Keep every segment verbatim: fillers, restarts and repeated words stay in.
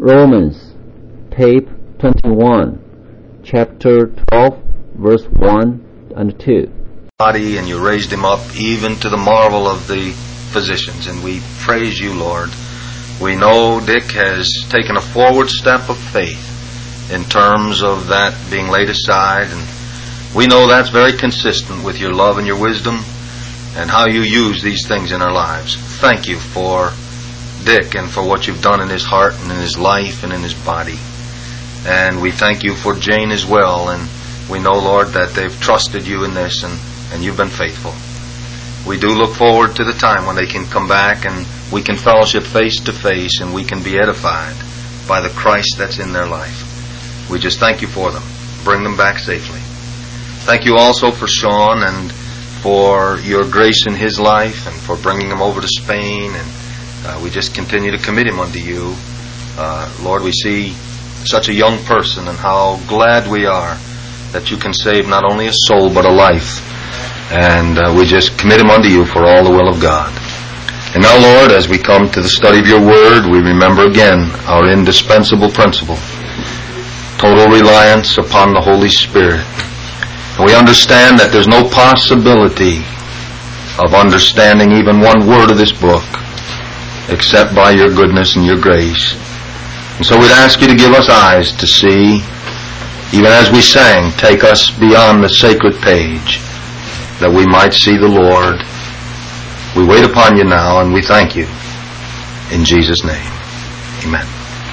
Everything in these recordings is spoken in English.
Romans, tape twenty-one, chapter twelve, verse one and two. Body, and you raised him up even to the marvel of the physicians, and we praise you, Lord. We know Dick has taken a forward step of faith in terms of that being laid aside, and we know that's very consistent with your love and your wisdom and how you use these things in our lives. Thank you for Dick and for what you've done in his heart and in his life and in his body. And we thank you for Jane as well, and we know, Lord, that they've trusted you in this, and, and you've been faithful. We do look forward to the time when they can come back and we can fellowship face to face and we can be edified by the Christ that's in their life. We just thank you for them. Bring them back safely. Thank you also for Sean and for your grace in his life and for bringing him over to Spain. And uh, we just continue to commit him unto you. Uh, Lord, we see such a young person and how glad we are that you can save not only a soul but a life. And uh, we just commit him unto you for all the will of God. And now, Lord, as we come to the study of your word, we remember again our indispensable principle, total reliance upon the Holy Spirit. And we understand that there's no possibility of understanding even one word of this book except by your goodness and your grace. And so we'd ask you to give us eyes to see, even as we sang, take us beyond the sacred page, that we might see the Lord. We wait upon you now, and we thank you. In Jesus' name, amen.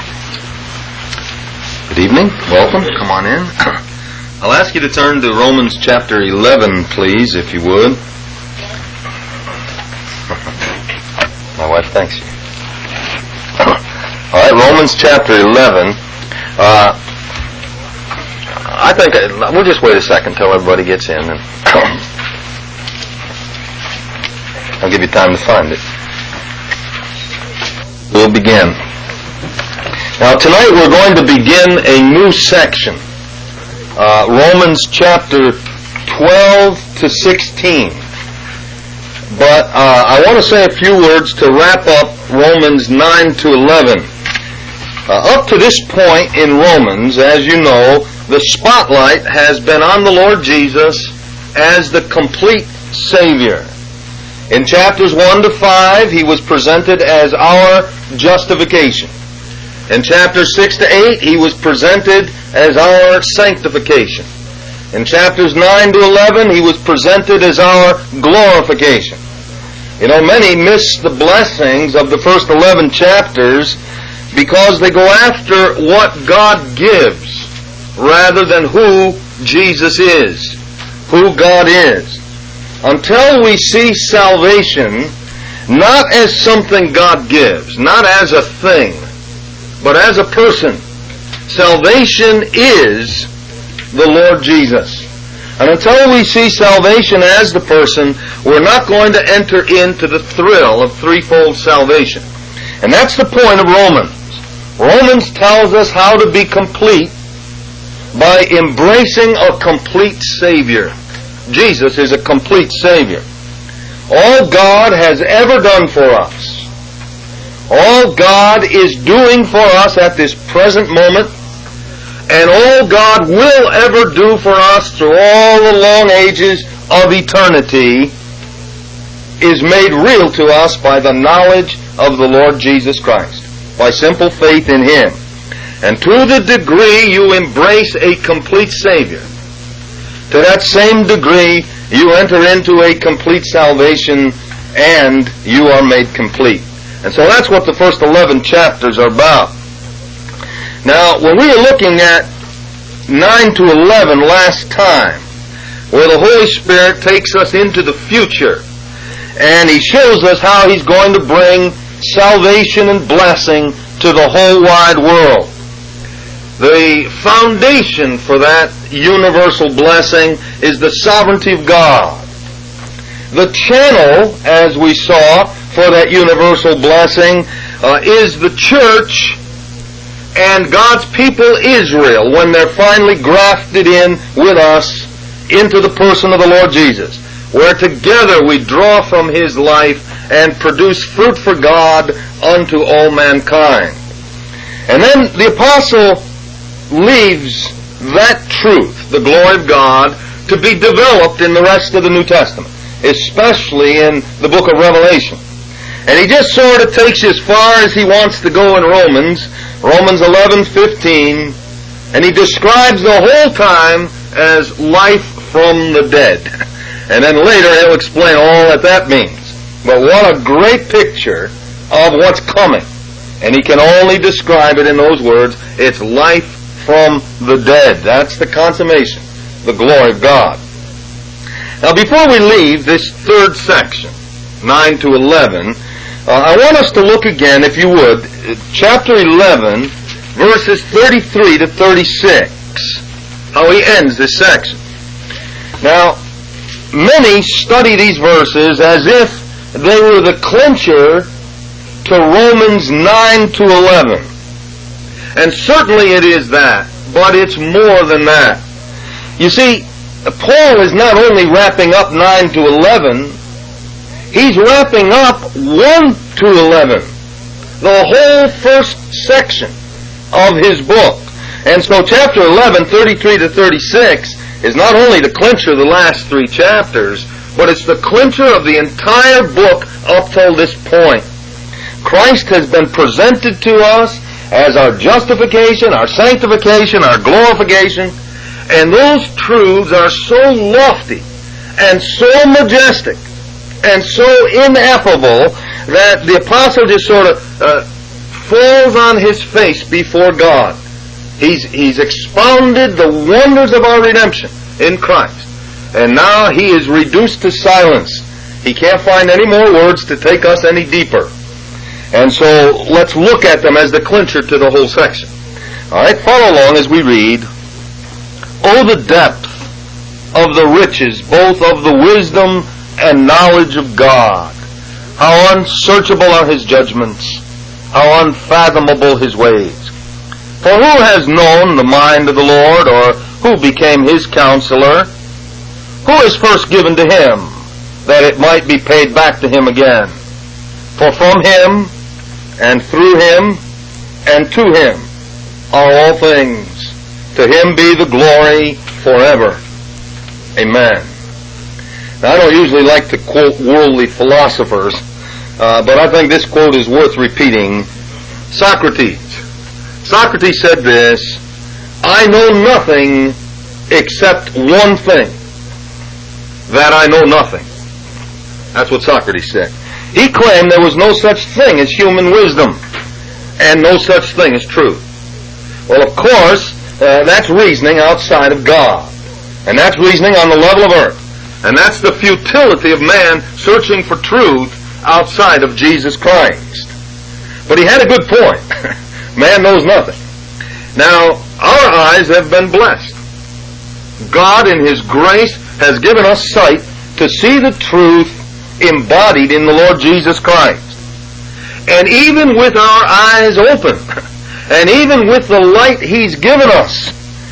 Good evening. Welcome. Come on in. I'll ask you to turn to Romans chapter eleven, please, if you would. My wife thanks you. All right, Romans chapter eleven. Uh, I think we'll just wait a second till everybody gets in, and I'll give you time to find it. We'll begin. Now, tonight we're going to begin a new section. Uh, Romans chapter twelve to sixteen. But uh, I want to say a few words to wrap up Romans nine to eleven. Uh, up to this point in Romans, as you know, the spotlight has been on the Lord Jesus as the complete Savior. In chapters one to five, He was presented as our justification. In chapters six to eight, He was presented as our sanctification. In chapters nine to eleven, He was presented as our glorification. You know, many miss the blessings of the first eleven chapters because they go after what God gives rather than who Jesus is, who God is. Until we see salvation not as something God gives, not as a thing, but as a person, salvation is the Lord Jesus. And until we see salvation as the person, we're not going to enter into the thrill of threefold salvation. And that's the point of Romans. Romans tells us how to be complete by embracing a complete Savior. Jesus is a complete Savior. All God has ever done for us, all God is doing for us at this present moment, and all God will ever do for us through all the long ages of eternity is made real to us by the knowledge of the Lord Jesus Christ, by simple faith in Him. And to the degree you embrace a complete Savior, to that same degree you enter into a complete salvation and you are made complete. And so that's what the first eleven chapters are about. Now, when we were looking at nine to eleven last time, where the Holy Spirit takes us into the future, and He shows us how He's going to bring salvation and blessing to the whole wide world. The foundation for that universal blessing is the sovereignty of God. The channel, as we saw, for that universal blessing uh, is the church and God's people Israel when they're finally grafted in with us into the person of the Lord Jesus, where together we draw from His life and produce fruit for God unto all mankind. And then the apostle leaves that truth, the glory of God, to be developed in the rest of the New Testament, especially in the book of Revelation. And he just sort of takes you as far as he wants to go in Romans, Romans eleven fifteen, and he describes the whole time as life from the dead. And then later he'll explain all that that means. But what a great picture of what's coming. And he can only describe it in those words. It's life from the dead. That's the consummation, the glory of God. Now before we leave this third section, nine to eleven, uh, I want us to look again, if you would, chapter eleven, verses thirty-three to thirty-six, how he ends this section. Now, many study these verses as if they were the clincher to Romans nine to eleven. And certainly it is that, but it's more than that. You see, Paul is not only wrapping up nine to eleven, he's wrapping up one to eleven, the whole first section of his book. And so chapter eleven, thirty-three to thirty-six, is not only the clincher of the last three chapters, but it's the clincher of the entire book up till this point. Christ has been presented to us as our justification, our sanctification, our glorification, and those truths are so lofty and so majestic and so ineffable that the apostle just sort of uh, falls on his face before God. He's, he's expounded the wonders of our redemption in Christ. And now he is reduced to silence. He can't find any more words to take us any deeper. And so let's look at them as the clincher to the whole section. Alright, follow along as we read. Oh, the depth of the riches, both of the wisdom and knowledge of God. How unsearchable are his judgments. How unfathomable his ways. For who has known the mind of the Lord, or who became his counselor? Who is first given to him, that it might be paid back to him again? For from him, and through him, and to him, are all things. To him be the glory forever. Amen. Now, I don't usually like to quote worldly philosophers, uh, but I think this quote is worth repeating. Socrates. Socrates said this, I know nothing except one thing, that I know nothing. That's what Socrates said. He claimed there was no such thing as human wisdom, and no such thing as truth. Well, of course, uh, that's reasoning outside of God, and that's reasoning on the level of earth, and that's the futility of man searching for truth outside of Jesus Christ. But he had a good point. Man knows nothing. Now, our eyes have been blessed. God in his grace has given us sight to see the truth embodied in the Lord Jesus Christ. And even with our eyes open, and even with the light he's given us,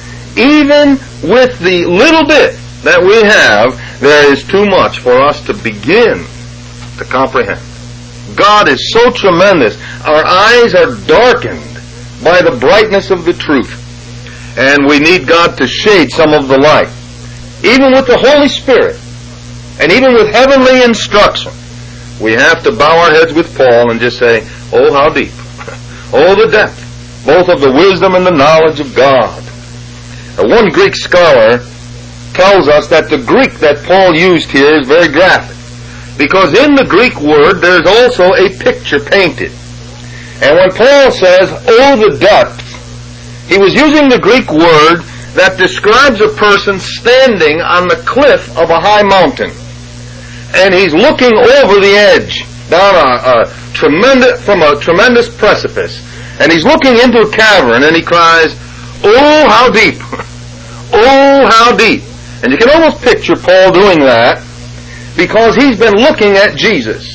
even with the little bit that we have, there is too much for us to begin to comprehend. God is so tremendous. Our eyes are darkened by the brightness of the truth. And we need God to shade some of the light. Even with the Holy Spirit, and even with heavenly instruction, we have to bow our heads with Paul and just say, oh, how deep. Oh, the depth, both of the wisdom and the knowledge of God. Now, one Greek scholar tells us that the Greek that Paul used here is very graphic, because in the Greek word there's also a picture painted. And when Paul says, oh, the depth, he was using the Greek word that describes a person standing on the cliff of a high mountain. And he's looking over the edge, down a, a tremendous, from a tremendous precipice. And he's looking into a cavern, and he cries, oh, how deep! Oh, how deep! And you can almost picture Paul doing that, because he's been looking at Jesus.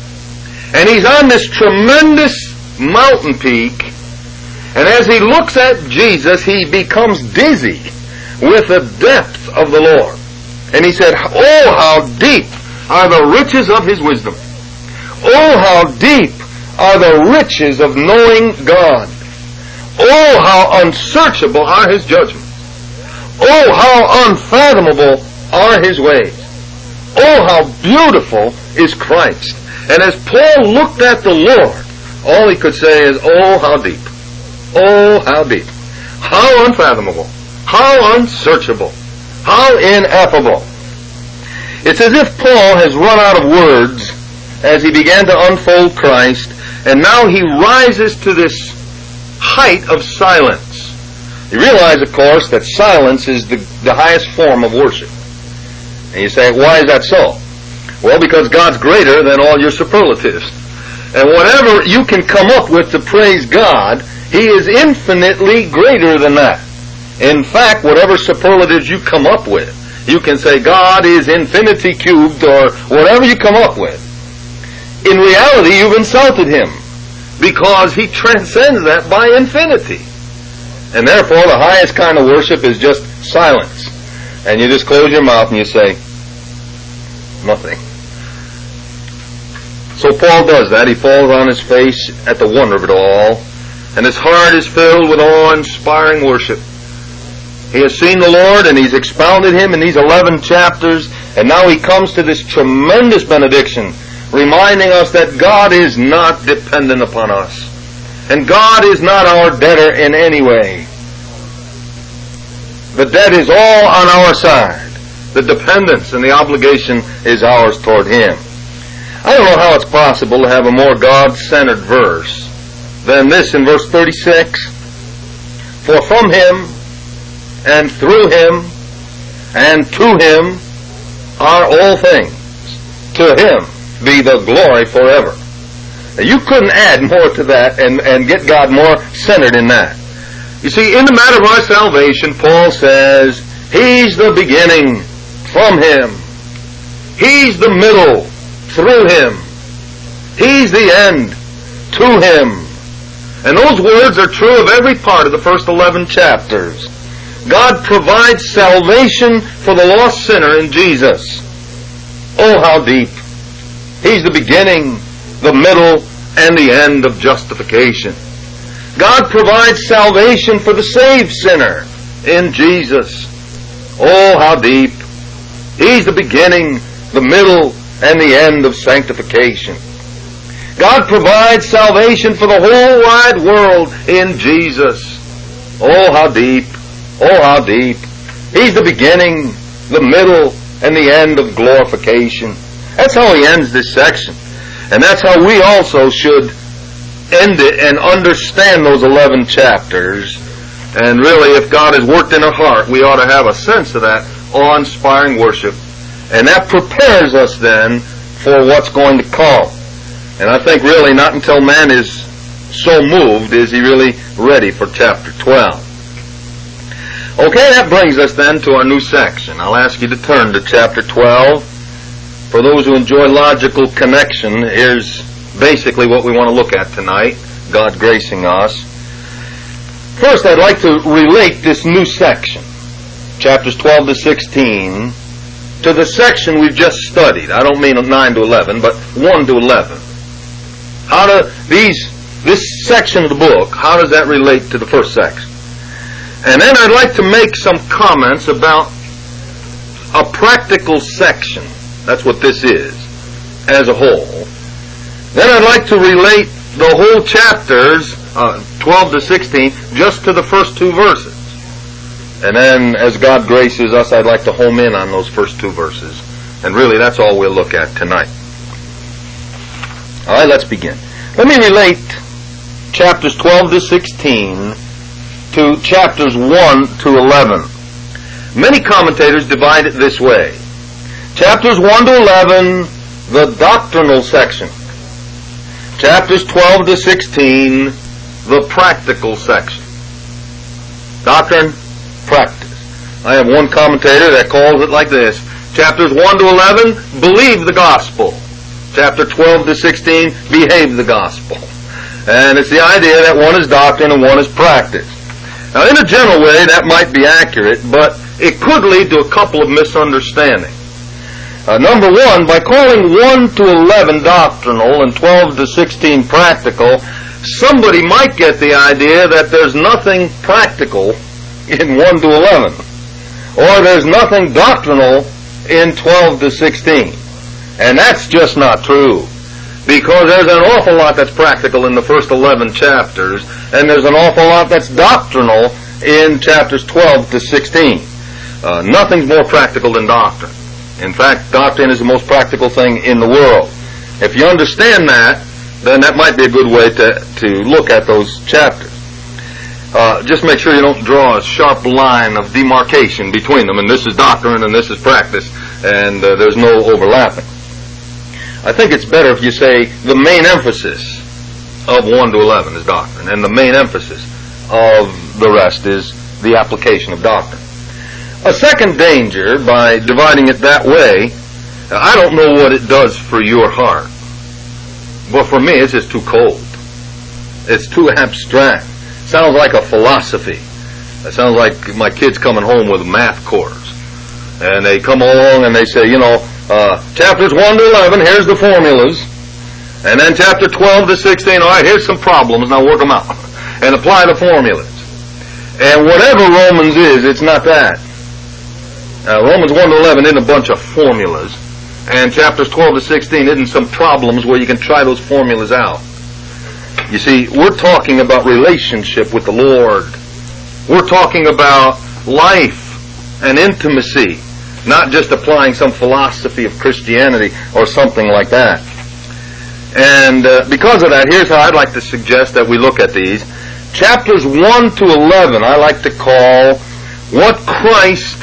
And he's on this tremendous mountain peak, and as he looks at Jesus, he becomes dizzy with the depth of the Lord. And he said, oh, how deep are the riches of his wisdom. Oh, how deep are the riches of knowing God. Oh, how unsearchable are his judgments. Oh, how unfathomable are his ways. Oh, how beautiful is Christ. And as Paul looked at the Lord, all he could say is, oh, how deep. Oh, how deep. How unfathomable. How unsearchable. How ineffable. It's as if Paul has run out of words as he began to unfold Christ, and now he rises to this height of silence. You realize, of course, that silence is the, the highest form of worship. And you say, why is that so? Well, because God's greater than all your superlatives. And whatever you can come up with to praise God, He is infinitely greater than that. In fact, whatever superlatives you come up with, you can say God is infinity cubed or whatever you come up with. In reality, you've insulted Him because He transcends that by infinity. And therefore, the highest kind of worship is just silence. And you just close your mouth and you say, nothing. So Paul does that. He falls on his face at the wonder of it all. And his heart is filled with awe-inspiring worship. He has seen the Lord and he's expounded Him in these eleven chapters. And now he comes to this tremendous benediction, reminding us that God is not dependent upon us. And God is not our debtor in any way. The debt is all on our side. The dependence and the obligation is ours toward Him. I don't know how it's possible to have a more God-centered verse than this in verse thirty-six. For from Him, and through Him, and to Him are all things. To Him be the glory forever. Now, you couldn't add more to that and, and get God more centered in that. You see, in the matter of our salvation, Paul says, He's the beginning, from Him. He's the middle, through Him. He's the end, to Him. And those words are true of every part of the first eleven chapters. God provides salvation for the lost sinner in Jesus. Oh, how deep. He's the beginning, the middle, and the end of justification. God provides salvation for the saved sinner in Jesus. Oh, how deep. He's the beginning, the middle, and the end of sanctification. God provides salvation for the whole wide world in Jesus. Oh, how deep. Oh, how deep. He's the beginning, the middle, and the end of glorification. That's how he ends this section. And that's how we also should end it and understand those eleven chapters. And really, if God has worked in our heart, we ought to have a sense of that awe-inspiring worship. And that prepares us then for what's going to come. And I think really not until man is so moved is he really ready for chapter twelve. Okay, that brings us then to our new section. I'll ask you to turn to chapter twelve. For those who enjoy logical connection, here's basically what we want to look at tonight, God gracing us. First, I'd like to relate this new section, chapters twelve to sixteen, to the section we've just studied. I don't mean nine to eleven, but one to eleven. How do these, this section of the book, how does that relate to the first section? And then I'd like to make some comments about a practical section. That's what this is, as a whole. Then I'd like to relate the whole chapters, uh, twelve to sixteen, just to the first two verses. And then, as God graces us, I'd like to home in on those first two verses. And really, that's all we'll look at tonight. All right, let's begin. Let me relate chapters twelve to sixteen to chapters one to eleven. Many commentators divide it this way. Chapters one to eleven, the doctrinal section. Chapters twelve to sixteen, the practical section. Doctrine, practice. I have one commentator that calls it like this. Chapters one to eleven, believe the gospel. Chapter twelve to sixteen, behave the gospel. And it's the idea that one is doctrine and one is practice. Now, in a general way, that might be accurate, but it could lead to a couple of misunderstandings. Uh, number one, by calling one to eleven doctrinal and twelve to sixteen practical, somebody might get the idea that there's nothing practical in one to eleven, or there's nothing doctrinal in twelve to sixteen. And that's just not true, because there's an awful lot that's practical in the first eleven chapters, and there's an awful lot that's doctrinal in chapters twelve to sixteen. Uh, nothing's more practical than doctrine. In fact, doctrine is the most practical thing in the world. If you understand that, then that might be a good way to, to look at those chapters. Uh, just make sure you don't draw a sharp line of demarcation between them, and this is doctrine and this is practice, and uh, there's no overlapping. I think it's better if you say the main emphasis of one to eleven is doctrine, and the main emphasis of the rest is the application of doctrine. A second danger by dividing it that way, I don't know what it does for your heart, but for me it's just too cold. It's too abstract. Sounds like a philosophy. It sounds like my kids coming home with math course. And they come along and they say, you know, uh, chapters one to eleven, here's the formulas. And then chapter twelve to sixteen, all right, here's some problems, now work them out. And apply the formulas. And whatever Romans is, it's not that. Uh, Romans one to eleven isn't a bunch of formulas. And chapters twelve to sixteen isn't some problems where you can try those formulas out. You see, we're talking about relationship with the Lord. We're talking about life and intimacy, not just applying some philosophy of Christianity or something like that. And uh, because of that, here's how I'd like to suggest that we look at these. Chapters one to eleven I like to call what Christ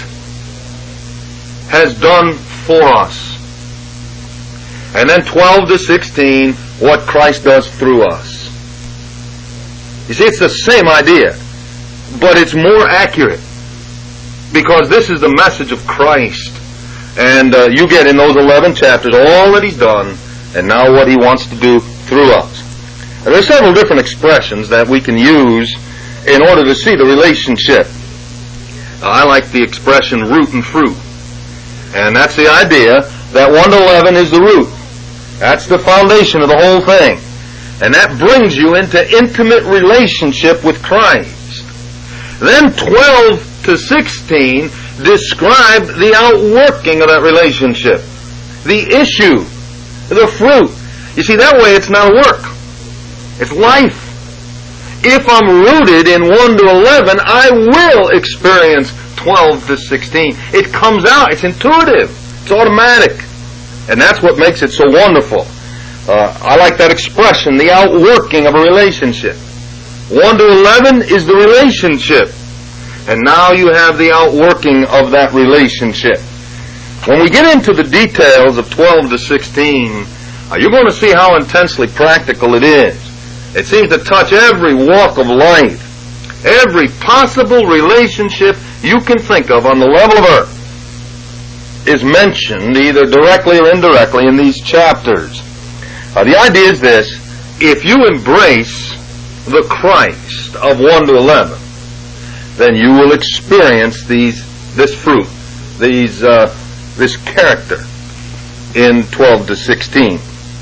has done for us. And then twelve to sixteen, what Christ does through us. You see, it's the same idea, but it's more accurate, because this is the message of Christ. And uh, you get in those eleven chapters all that He's done, and now what He wants to do through us. And there are several different expressions that we can use in order to see the relationship. Uh, I like the expression root and fruit. And that's the idea that one to eleven is the root. That's the foundation of the whole thing. And that brings you into intimate relationship with Christ. Then twelve to sixteen describe the outworking of that relationship. The issue. The fruit. You see, that way it's not work. It's life. If I'm rooted in one to eleven, I will experience twelve to sixteen. It comes out. It's intuitive. It's automatic. And that's what makes it so wonderful. Uh, I like that expression, the outworking of a relationship. one to eleven is the relationship. And now you have the outworking of that relationship. When we get into the details of twelve to sixteen, uh, you're going to see how intensely practical it is. It seems to touch every walk of life. Every possible relationship you can think of on the level of earth is mentioned either directly or indirectly in these chapters. Uh, the idea is this: if you embrace the Christ of one to eleven, then you will experience these, this fruit, these, uh, this character in twelve to sixteen.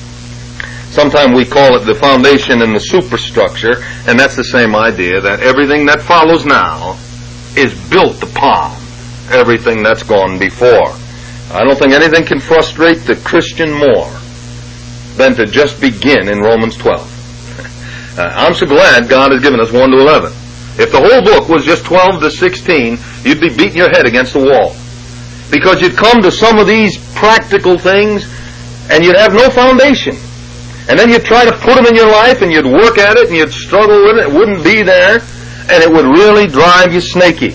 Sometimes we call it the foundation and the superstructure, and that's the same idea, that everything that follows now is built upon everything that's gone before. I don't think anything can frustrate the Christian more than to just begin in Romans twelve. Uh, I'm so glad God has given us one to eleven. If the whole book was just twelve to sixteen, you'd be beating your head against the wall. Because you'd come to some of these practical things and you'd have no foundation. And then you'd try to put them in your life and you'd work at it and you'd struggle with it. It wouldn't be there, and it would really drive you snaky.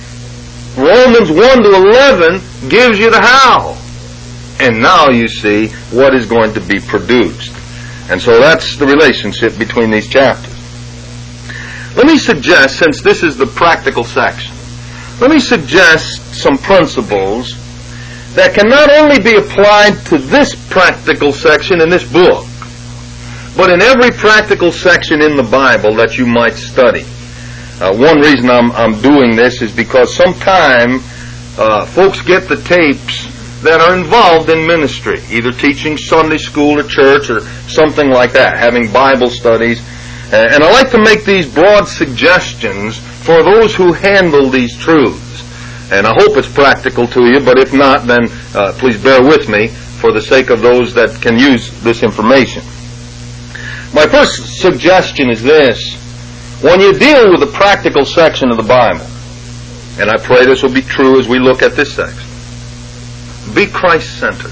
Romans one to eleven gives you the how. And now you see what is going to be produced. And so that's the relationship between these chapters. Let me suggest, since this is the practical section, let me suggest some principles that can not only be applied to this practical section in this book, but in every practical section in the Bible that you might study. Uh, one reason I'm, I'm doing this is because sometime uh, folks get the tapes that are involved in ministry, either teaching Sunday school or church or something like that, having Bible studies. And I like to make these broad suggestions for those who handle these truths. And I hope it's practical to you, but if not, then uh, please bear with me for the sake of those that can use this information. My first suggestion is this. When you deal with the practical section of the Bible, and I pray this will be true as we look at this section, be Christ-centered.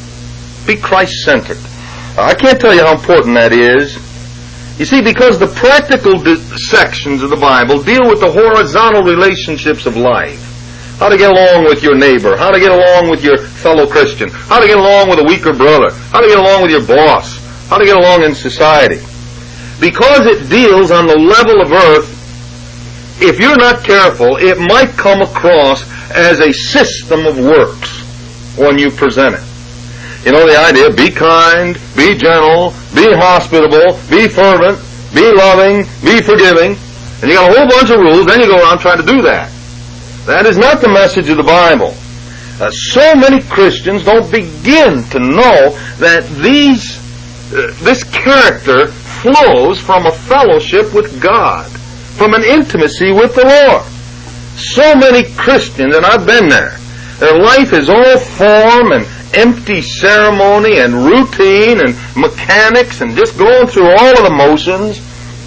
Be Christ-centered. I can't tell you how important that is. You see, because the practical di- sections of the Bible deal with the horizontal relationships of life. How to get along with your neighbor, how to get along with your fellow Christian, how to get along with a weaker brother, how to get along with your boss, how to get along in society. Because it deals on the level of earth, if you're not careful, it might come across as a system of works when you present it. You know the idea, be kind, be gentle, be hospitable, be fervent, be loving, be forgiving. And you got a whole bunch of rules, then you go around trying to do that. That is not the message of the Bible. Uh, so many Christians don't begin to know that these, uh, this character flows from a fellowship with God, from an intimacy with the Lord. So many Christians, and I've been there, their life is all form and empty ceremony and routine and mechanics and just going through all of the motions,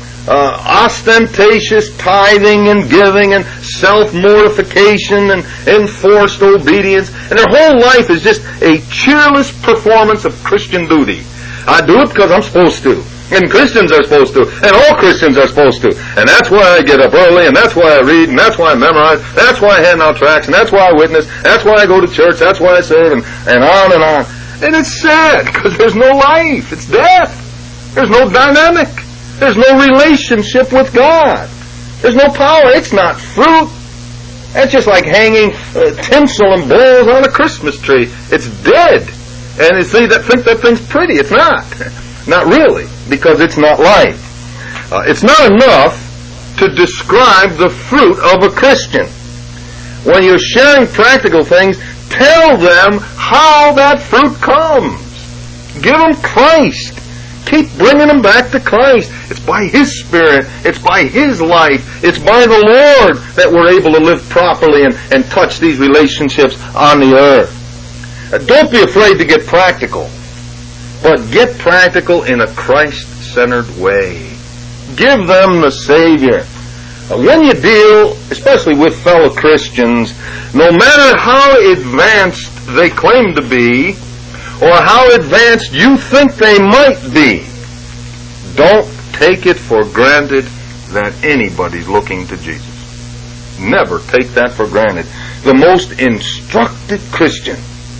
uh, ostentatious tithing and giving and self-mortification and enforced obedience, and their whole life is just a cheerless performance of Christian duty. I do it because I'm supposed to. And Christians are supposed to. And all Christians are supposed to. And that's why I get up early, and that's why I read, and that's why I memorize, that's why I hand out tracts, and that's why I witness, that's why I go to church, that's why I serve, and, and on and on. And it's sad, because there's no life. It's death. There's no dynamic. There's no relationship with God. There's no power. It's not fruit. That's just like hanging uh, tinsel and balls on a Christmas tree. It's dead. And you see, that think that thing's pretty. It's not. Not really, because it's not life. Uh, it's not enough to describe the fruit of a Christian. When you're sharing practical things, tell them how that fruit comes. Give them Christ. Keep bringing them back to Christ. It's by His Spirit. It's by His life. It's by the Lord that we're able to live properly and, and touch these relationships on the earth. Uh, don't be afraid to get practical. But get practical in a Christ-centered way. Give them the Savior. When you deal, especially with fellow Christians, no matter how advanced they claim to be, or how advanced you think they might be, don't take it for granted that anybody's looking to Jesus. Never take that for granted. The most instructed Christian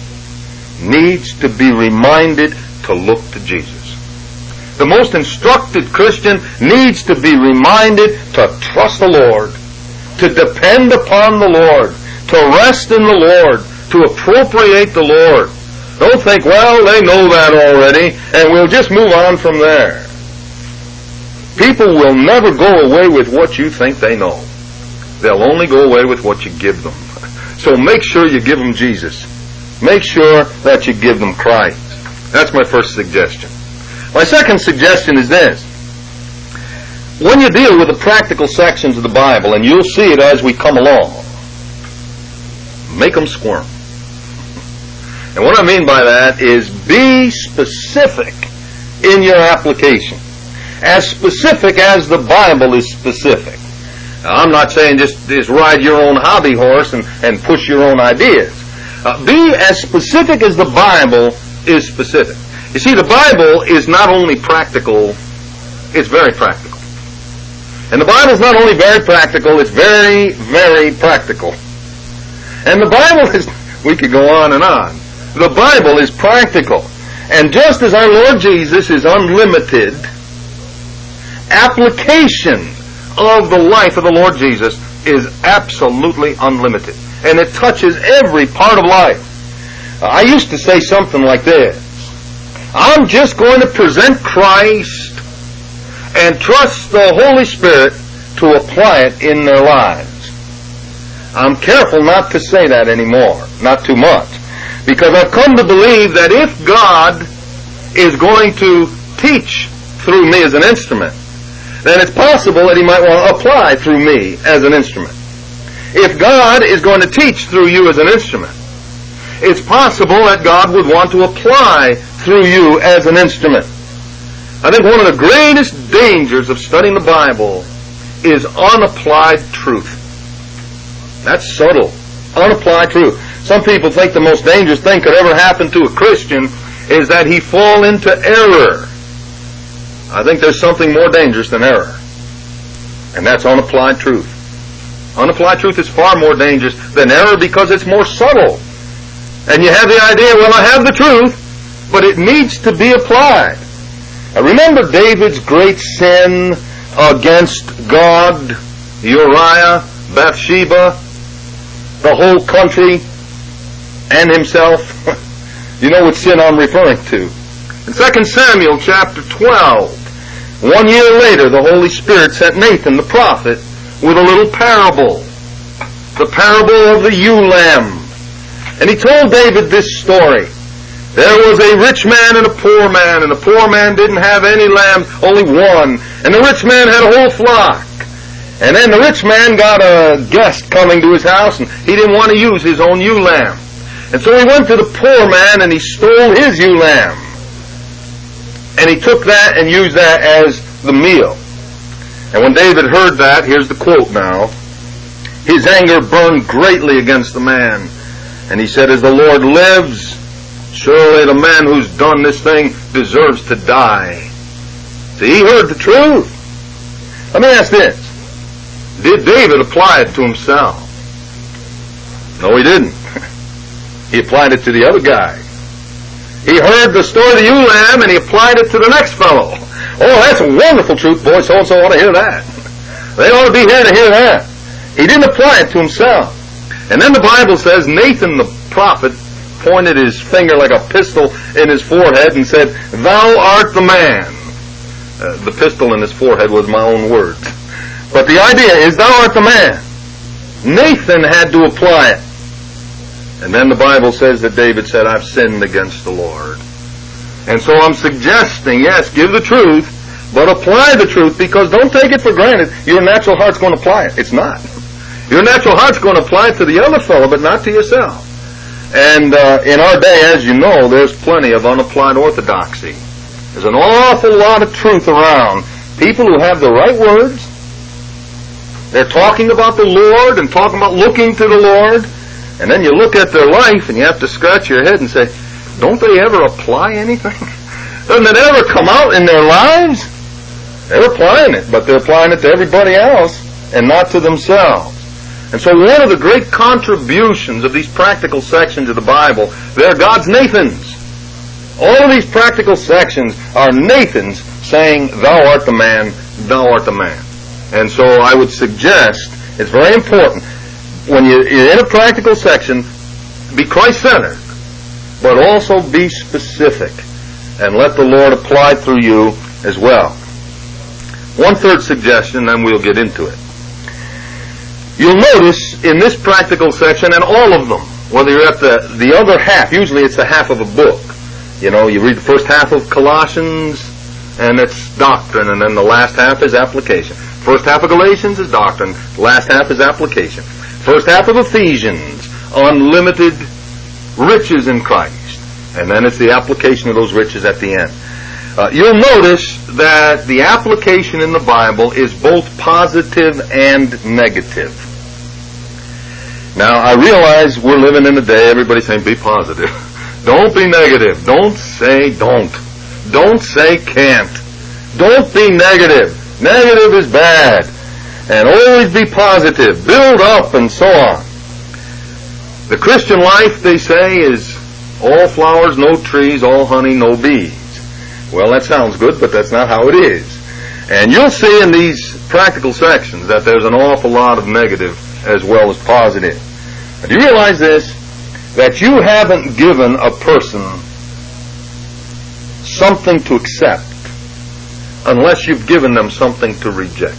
needs to be reminded to look to Jesus. The most instructed Christian needs to be reminded to trust the Lord, to depend upon the Lord, to rest in the Lord, to appropriate the Lord. Don't think, well, they know that already, and we'll just move on from there. People will never go away with what you think they know. They'll only go away with what you give them. So make sure you give them Jesus. Make sure that you give them Christ. That's my first suggestion. My second suggestion is this. When you deal with the practical sections of the Bible, and you'll see it as we come along, make them squirm. And what I mean by that is be specific in your application. As specific as the Bible is specific. Now, I'm not saying just, just ride your own hobby horse and, and push your own ideas. Uh, be as specific as the Bible is specific. You see, the Bible is not only practical, it's very practical. And the Bible is not only very practical, it's very, very practical. And the Bible is, we could go on and on. The Bible is practical. And just as our Lord Jesus is unlimited, application of the life of the Lord Jesus is absolutely unlimited. And it touches every part of life. I used to say something like this. I'm just going to present Christ and trust the Holy Spirit to apply it in their lives. I'm careful not to say that anymore, not too much, because I've come to believe that if God is going to teach through me as an instrument, then it's possible that He might want to apply through me as an instrument. If God is going to teach through you as an instrument, it's possible that God would want to apply through you as an instrument. I think one of the greatest dangers of studying the Bible is unapplied truth. That's subtle. Unapplied truth. Some people think the most dangerous thing could ever happen to a Christian is that he fall into error. I think there's something more dangerous than error, and that's unapplied truth. Unapplied truth is far more dangerous than error because it's more subtle. And you have the idea, well, I have the truth, but it needs to be applied. Now, remember David's great sin against God, Uriah, Bathsheba, the whole country, and himself? You know what sin I'm referring to. In Second Samuel chapter twelve, one year later, the Holy Spirit sent Nathan the prophet with a little parable. The parable of the ewe lamb. And he told David this story. There was a rich man and a poor man, and the poor man didn't have any lambs, only one. And the rich man had a whole flock. And then the rich man got a guest coming to his house, and he didn't want to use his own ewe lamb. And so he went to the poor man and he stole his ewe lamb. And he took that and used that as the meal. And when David heard that, here's the quote now, his anger burned greatly against the man. And he said, as the Lord lives, surely the man who's done this thing deserves to die. See, he heard the truth. Let me ask this. Did David apply it to himself? No, he didn't. He applied it to the other guy. He heard the story of the ewe lamb and he applied it to the next fellow. Oh, that's a wonderful truth, boy. So-and-so ought to hear that. They ought to be here to hear that. He didn't apply it to himself. And then the Bible says Nathan the prophet pointed his finger like a pistol in his forehead and said, thou art the man. Uh, the pistol in his forehead was my own words. But the idea is, thou art the man. Nathan had to apply it. And then the Bible says that David said, I've sinned against the Lord. And so I'm suggesting, yes, give the truth, but apply the truth, because don't take it for granted your natural heart's going to apply it. It's not. Your natural heart's going to apply it to the other fellow, but not to yourself. And uh, in our day, as you know, there's plenty of unapplied orthodoxy. There's an awful lot of truth around. People who have the right words, they're talking about the Lord and talking about looking to the Lord, and then you look at their life and you have to scratch your head and say, don't they ever apply anything? Doesn't it ever come out in their lives? They're applying it, but they're applying it to everybody else and not to themselves. And so one of the great contributions of these practical sections of the Bible, they're God's Nathans. All of these practical sections are Nathans saying, thou art the man, thou art the man. And so I would suggest, it's very important, when you're in a practical section, be Christ-centered, but also be specific, and let the Lord apply through you as well. One third suggestion, then we'll get into it. You'll notice in this practical section, and all of them, whether you're at the, the other half, usually it's the half of a book. You know, you read the first half of Colossians, and it's doctrine, and then the last half is application. First half of Galatians is doctrine, last half is application. First half of Ephesians, unlimited riches in Christ, and then it's the application of those riches at the end. Uh, you'll notice that the application in the Bible is both positive and negative. Now, I realize we're living in a day, everybody's saying, be positive. Don't be negative. Don't say don't. Don't say can't. Don't be negative. Negative is bad. And always be positive. Build up and so on. The Christian life, they say, is all flowers, no trees, all honey, no bees. Well, that sounds good, but that's not how it is. And you'll see in these practical sections that there's an awful lot of negative as well as positive. Now, do you realize this? That you haven't given a person something to accept unless you've given them something to reject.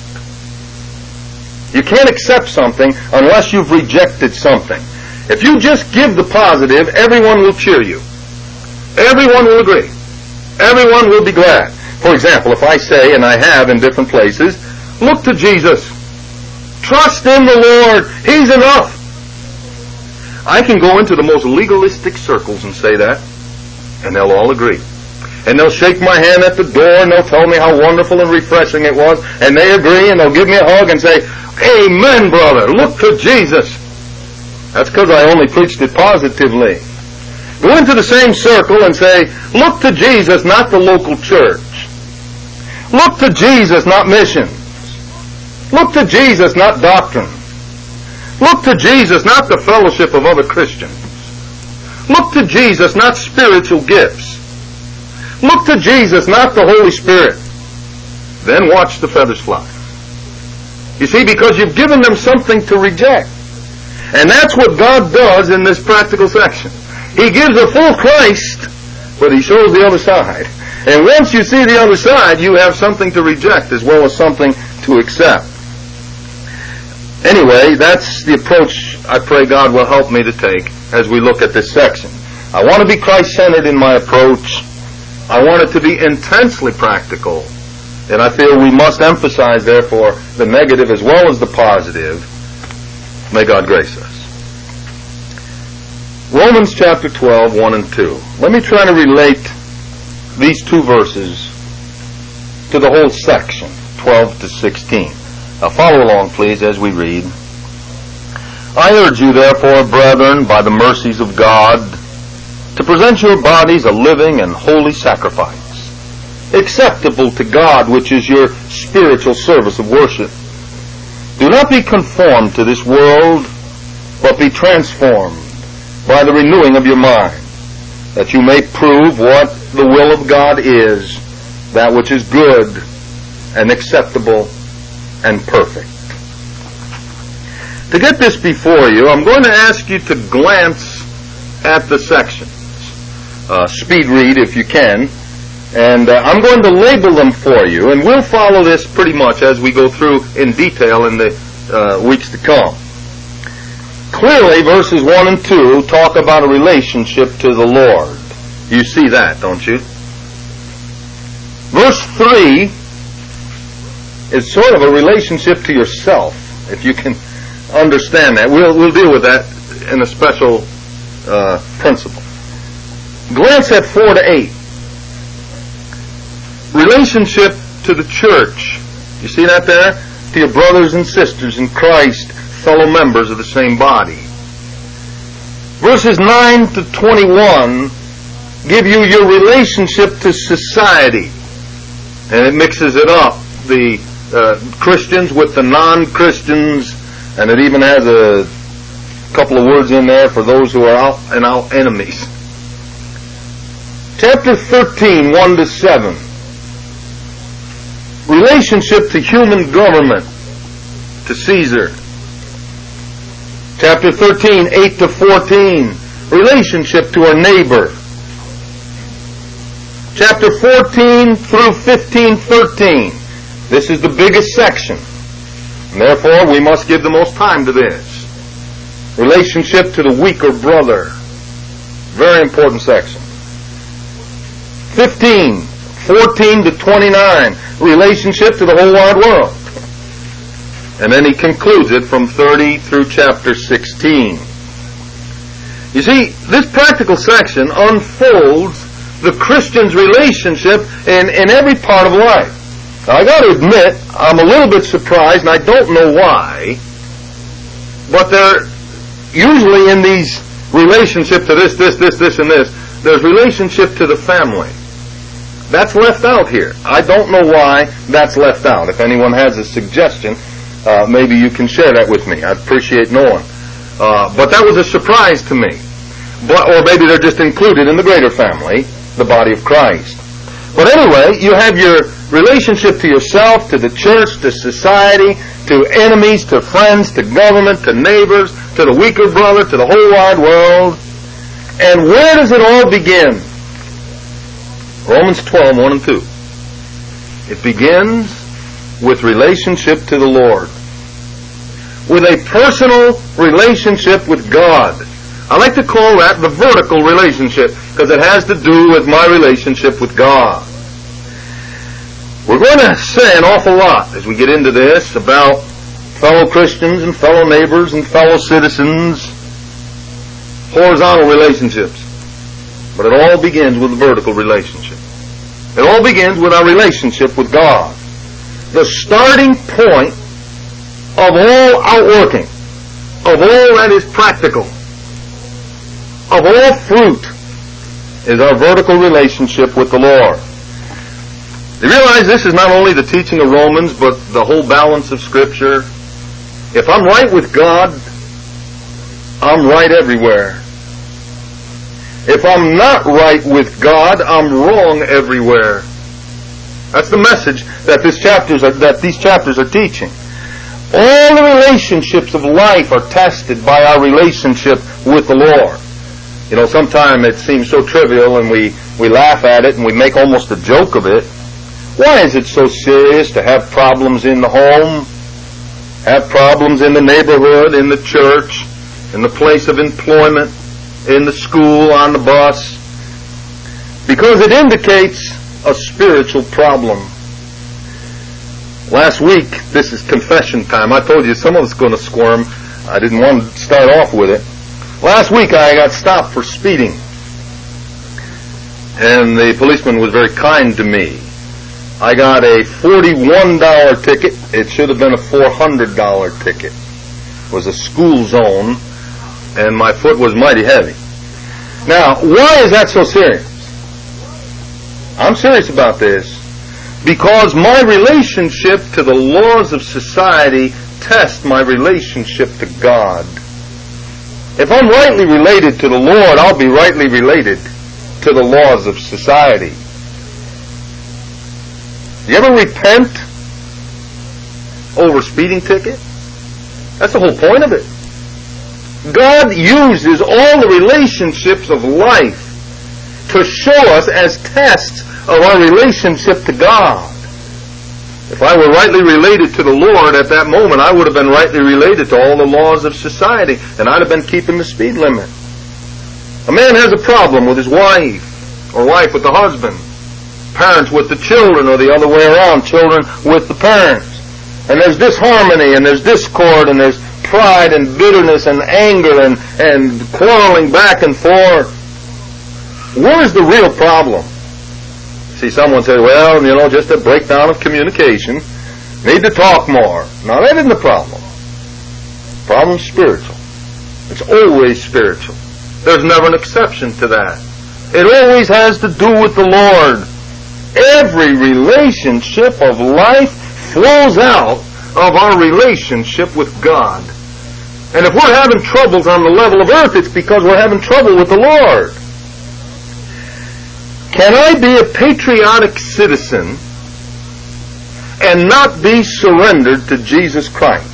You can't accept something unless you've rejected something. If you just give the positive, everyone will cheer you. Everyone will agree. Everyone will be glad. For example, if I say, and I have in different places, look to Jesus. Trust in the Lord. He's enough. I can go into the most legalistic circles and say that, and they'll all agree. And they'll shake my hand at the door, and they'll tell me how wonderful and refreshing it was, and they agree, and they'll give me a hug and say, amen, brother, look to Jesus. That's because I only preached it positively. Go into the same circle and say, look to Jesus, not the local church. Look to Jesus, not missions. Look to Jesus, not doctrine. Look to Jesus, not the fellowship of other Christians. Look to Jesus, not spiritual gifts. Look to Jesus, not the Holy Spirit. Then watch the feathers fly. You see, because you've given them something to reject. And that's what God does in this practical section. He gives a full Christ, but He shows the other side. And once you see the other side, you have something to reject as well as something to accept. Anyway, that's the approach I pray God will help me to take as we look at this section. I want to be Christ-centered in my approach. I want it to be intensely practical. And I feel we must emphasize, therefore, the negative as well as the positive. May God grace us. Romans chapter twelve, one and two. Let me try to relate these two verses to the whole section, twelve to sixteen. Now follow along, please, as we read. I urge you, therefore, brethren, by the mercies of God, to present your bodies a living and holy sacrifice, acceptable to God, which is your spiritual service of worship. Do not be conformed to this world, but be transformed by the renewing of your mind, that you may prove what the will of God is, that which is good and acceptable and perfect. To get this before you, I'm going to ask you to glance at the sections. Uh, speed read if you can. And uh, I'm going to label them for you, and we'll follow this pretty much as we go through in detail in the uh, weeks to come. Clearly, verses one and two talk about a relationship to the Lord. You see that, don't you? Verse three is sort of a relationship to yourself, if you can understand that. We'll, we'll deal with that in a special uh, principle. Glance at four to eight. Relationship to the church. You see that there? To your brothers and sisters in Christ, fellow members of the same body. Verses nine to twenty-one give you your relationship to society. And it mixes it up. The uh, Christians with the non-Christians, and it even has a couple of words in there for those who are out and out enemies. Chapter thirteen, one to seven. Relationship to human government, to Caesar. Chapter thirteen, eight to fourteen. Relationship to our neighbor. Chapter fourteen through fifteen, thirteen. This is the biggest section. And therefore, we must give the most time to this. Relationship to the weaker brother. Very important section. fifteen, fourteen to twenty-nine. Relationship to the whole wide world. And then he concludes it from thirty through chapter sixteen. You see, this practical section unfolds the Christian's relationship in, in every part of life. Now, I got to admit, I'm a little bit surprised, and I don't know why, but there, usually in these relationships to this, this, this, this, and this, there's relationship to the family. That's left out here. I don't know why that's left out. If anyone has a suggestion, uh, maybe you can share that with me. I'd appreciate knowing. Uh, but that was a surprise to me. But, or maybe they're just included in the greater family, the body of Christ. But anyway, you have your relationship to yourself, to the church, to society, to enemies, to friends, to government, to neighbors, to the weaker brother, to the whole wide world. And where does it all begin? Romans twelve, one and two. It begins with relationship to the Lord. With a personal relationship with God. I like to call that the vertical relationship, because it has to do with my relationship with God. We're going to say an awful lot as we get into this about fellow Christians and fellow neighbors and fellow citizens, horizontal relationships. But it all begins with a vertical relationship. It all begins with our relationship with God. The starting point of all outworking, of all that is practical, of all fruit, is our vertical relationship with the Lord. You realize this is not only the teaching of Romans, but the whole balance of Scripture. If I'm right with God, I'm right everywhere. If I'm not right with God, I'm wrong everywhere. That's the message that this chapters are, that these chapters are teaching. All the relationships of life are tested by our relationship with the Lord. You know, sometimes it seems so trivial and we, we laugh at it and we make almost a joke of it. Why is it so serious to have problems in the home, have problems in the neighborhood, in the church, in the place of employment, in the school, on the bus? Because it indicates a spiritual problem. Last week, this is confession time. I told you some of us are going to squirm. I didn't want to start off with it. Last week I got stopped for speeding. And the policeman was very kind to me. I got a forty-one dollar ticket. It should have been a four hundred dollar ticket. It was a school zone, and my foot was mighty heavy. Now, why is that so serious? I'm serious about this because my relationship to the laws of society tests my relationship to God. If I'm rightly related to the Lord, I'll be rightly related to the laws of society. You ever repent over a speeding ticket? That's the whole point of it. God uses all the relationships of life to show us as tests of our relationship to God. If I were rightly related to the Lord at that moment, I would have been rightly related to all the laws of society, and I'd have been keeping the speed limit. A man has a problem with his wife, or wife with the husband, parents with the children, or the other way around, children with the parents. And there's disharmony, and there's discord, and there's pride and bitterness and anger and, and quarreling back and forth. Where's the real problem? See, someone said, well, you know, just a breakdown of communication. Need to talk more. No, that isn't the problem. The problem's spiritual. It's always spiritual. There's never an exception to that. It always has to do with the Lord. Every relationship of life flows out of our relationship with God. And if we're having troubles on the level of earth, it's because we're having trouble with the Lord. Can I be a patriotic citizen and not be surrendered to Jesus Christ?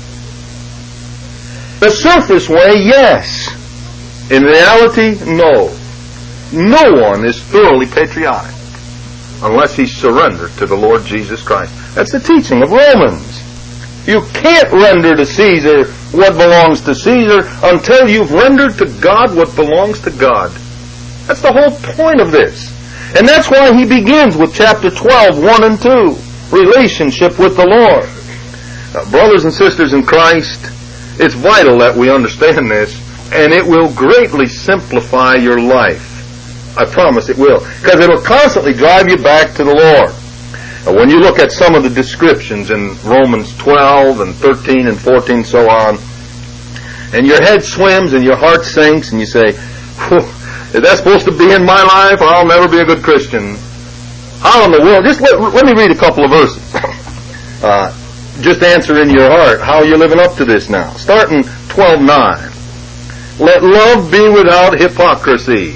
The surface way, yes. In reality, no. No one is thoroughly patriotic unless he's surrendered to the Lord Jesus Christ. That's the teaching of Romans. You can't render to Caesar what belongs to Caesar until you've rendered to God what belongs to God. That's the whole point of this. And that's why he begins with chapter twelve, one and two, relationship with the Lord. Now, brothers and sisters in Christ, it's vital that we understand this, and it will greatly simplify your life. I promise it will. Because it will constantly drive you back to the Lord. Now, when you look at some of the descriptions in Romans twelve and thirteen and fourteen and so on, and your head swims and your heart sinks and you say, is that supposed to be in my life, or I'll never be a good Christian? How in the world? Just let, let me read a couple of verses. uh, just answer in your heart, how are you living up to this now? Starting twelve nine. Let love be without hypocrisy.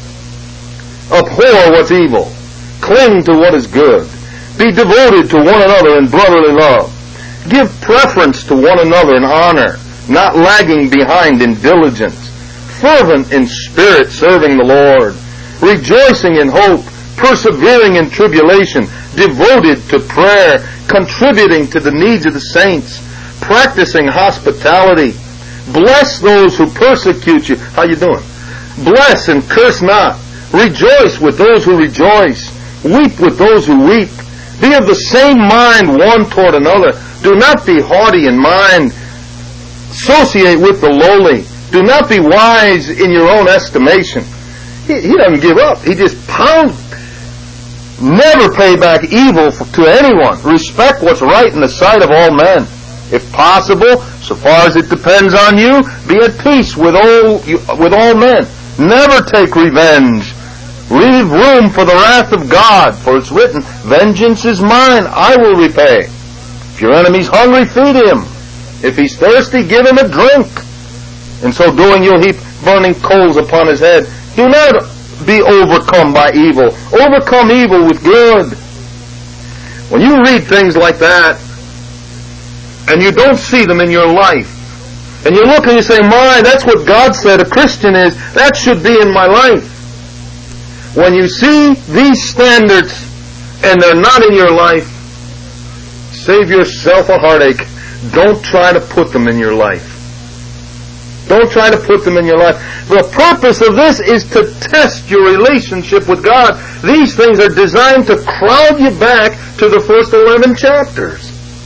Abhor what's evil. Cling to what is good. Be devoted to one another in brotherly love. Give preference to one another in honor, not lagging behind in diligence. Fervent in spirit, serving the Lord. Rejoicing in hope. Persevering in tribulation. Devoted to prayer. Contributing to the needs of the saints. Practicing hospitality. Bless those who persecute you. How you doing? Bless and curse not. Rejoice with those who rejoice. Weep with those who weep. Be of the same mind one toward another. Do not be haughty in mind. Associate with the lowly. Do not be wise in your own estimation. He, he doesn't give up. He just pounds. Never pay back evil to anyone. Respect what's right in the sight of all men. If possible, so far as it depends on you, be at peace with all, with all men. Never take revenge. Leave room for the wrath of God, for it's written, vengeance is mine, I will repay. If your enemy's hungry, feed him. If he's thirsty, give him a drink. In so doing, you'll heap burning coals upon his head. Do not be overcome by evil. Overcome evil with good. When you read things like that, and you don't see them in your life, and you look and you say, my, that's what God said a Christian is, that should be in my life. When you see these standards, and they're not in your life, save yourself a heartache. Don't try to put them in your life. Don't try to put them in your life. The purpose of this is to test your relationship with God. These things are designed to crowd you back to the first eleven chapters.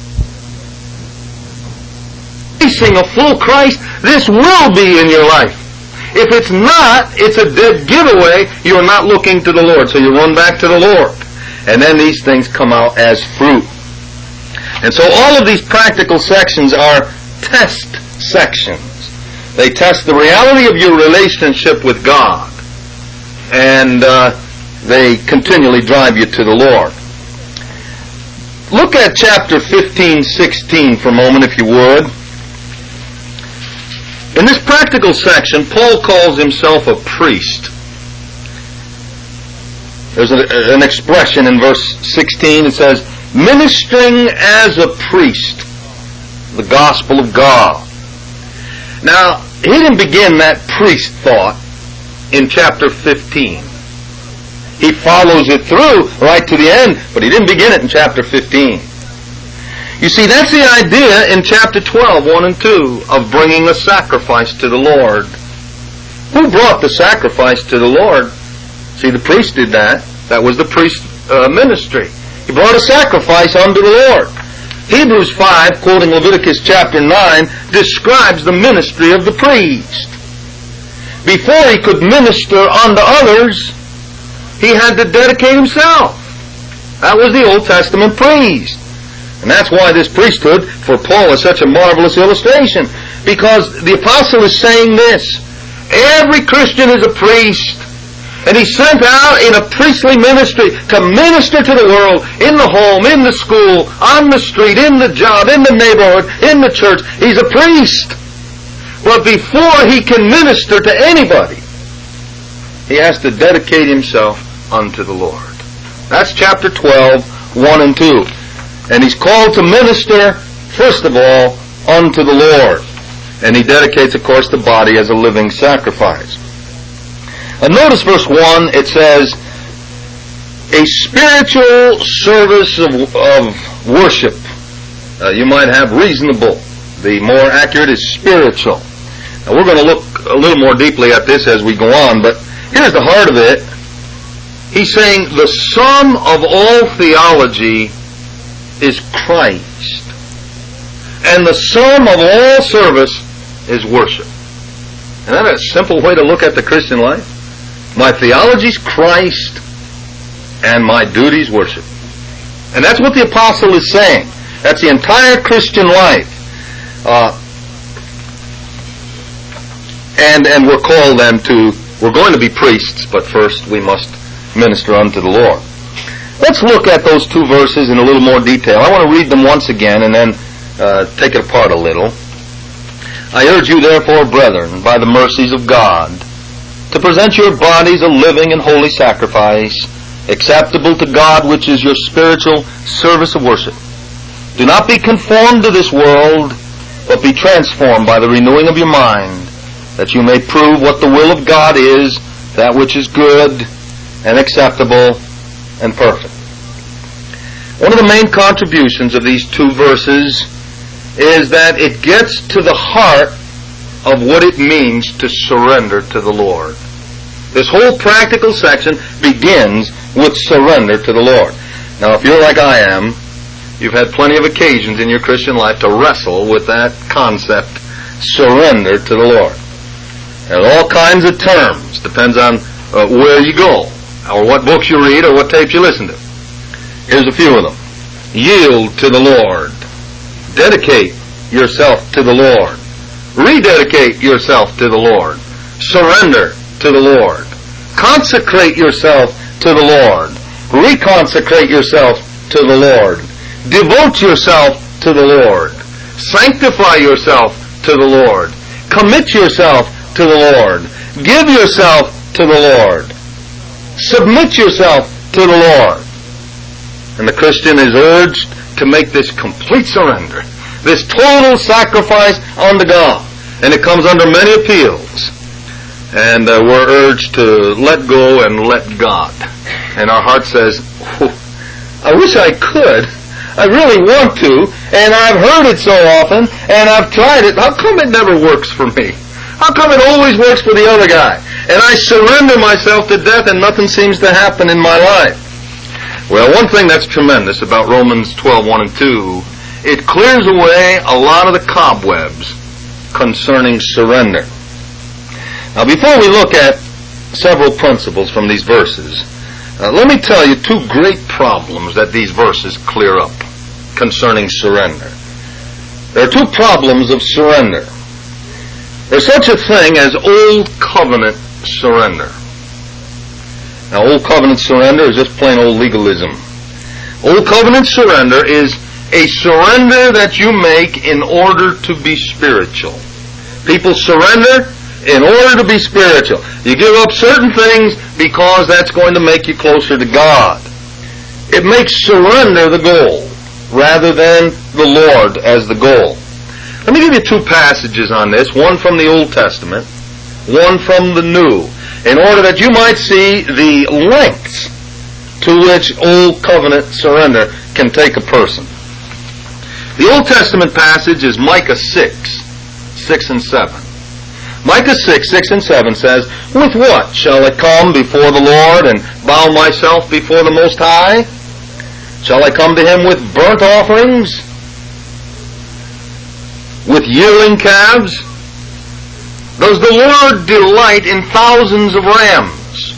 Facing a full Christ, this will be in your life. If it's not, it's a dead giveaway. You're not looking to the Lord. So you run back to the Lord. And then these things come out as fruit. And so all of these practical sections are test sections. They test the reality of your relationship with God. And uh, they continually drive you to the Lord. Look at chapter fifteen, sixteen for a moment, if you would. In this practical section, Paul calls himself a priest. There's a, an expression in verse sixteen. It says, ministering as a priest, the gospel of God. Now, he didn't begin that priest thought in chapter fifteen. He follows it through right to the end, but he didn't begin it in chapter fifteen. You see, that's the idea in chapter twelve, one and two, of bringing a sacrifice to the Lord. Who brought the sacrifice to the Lord? See, the priest did that. That was the priest uh, ministry. He brought a sacrifice unto the Lord. Hebrews five, quoting Leviticus chapter nine, describes the ministry of the priest. Before he could minister unto others, he had to dedicate himself. That was the Old Testament priest. And that's why this priesthood for Paul is such a marvelous illustration. Because the apostle is saying this. Every Christian is a priest. And he's sent out in a priestly ministry to minister to the world, in the home, in the school, on the street, in the job, in the neighborhood, in the church. He's a priest. But before he can minister to anybody, he has to dedicate himself unto the Lord. That's chapter twelve, one and two. And he's called to minister, first of all, unto the Lord. And he dedicates, of course, the body as a living sacrifice. And notice verse one, it says, a spiritual service of, of worship. Uh, you might have reasonable. The more accurate is spiritual. Now we're going to look a little more deeply at this as we go on, but here's the heart of it. He's saying the sum of all theology is Christ. And the sum of all service is worship. Isn't that a simple way to look at the Christian life? My theology's Christ, and my duty's worship. And that's what the apostle is saying. That's the entire Christian life. Uh, and and we're called then to, we're going to be priests, but first we must minister unto the Lord. Let's look at those two verses in a little more detail. I want to read them once again and then uh, take it apart a little. I urge you therefore, brethren, by the mercies of God, to present your bodies a living and holy sacrifice, acceptable to God, which is your spiritual service of worship. Do not be conformed to this world, but be transformed by the renewing of your mind, that you may prove what the will of God is, that which is good and acceptable and perfect. One of the main contributions of these two verses is that it gets to the heart of what it means to surrender to the Lord. This whole practical section begins with surrender to the Lord. Now, if you're like I am, you've had plenty of occasions in your Christian life to wrestle with that concept, surrender to the Lord. There's all kinds of terms. Depends on uh, where you go, or what books you read, or what tapes you listen to. Here's a few of them. Yield to the Lord. Dedicate yourself to the Lord. Rededicate yourself to the Lord. Surrender to the Lord. Consecrate yourself to the Lord. Reconsecrate yourself to the Lord. Devote yourself to the Lord. Sanctify yourself to the Lord. Commit yourself to the Lord. Give yourself to the Lord. Submit yourself to the Lord. And the Christian is urged to make this complete surrender, this total sacrifice unto God. And it comes under many appeals. And uh, we're urged to let go and let God. And our heart says, oh, I wish I could. I really want to. And I've heard it so often. And I've tried it. How come it never works for me? How come it always works for the other guy? And I surrender myself to death and nothing seems to happen in my life. Well, one thing that's tremendous about Romans twelve, one and two, it clears away a lot of the cobwebs concerning surrender. Now, before we look at several principles from these verses, uh, let me tell you two great problems that these verses clear up concerning surrender. There are two problems of surrender. There's such a thing as Old Covenant surrender. Now, Old Covenant surrender is just plain old legalism. Old Covenant surrender is a surrender that you make in order to be spiritual. People surrender in order to be spiritual. You give up certain things because that's going to make you closer to God. It makes surrender the goal rather than the Lord as the goal. Let me give you two passages on this, one from the Old Testament, one from the New, in order that you might see the lengths to which Old Covenant surrender can take a person. The Old Testament passage is Micah six, six and seven. Micah six, six and seven says, with what shall I come before the Lord and bow myself before the Most High? Shall I come to Him with burnt offerings? With yearling calves? Does the Lord delight in thousands of rams?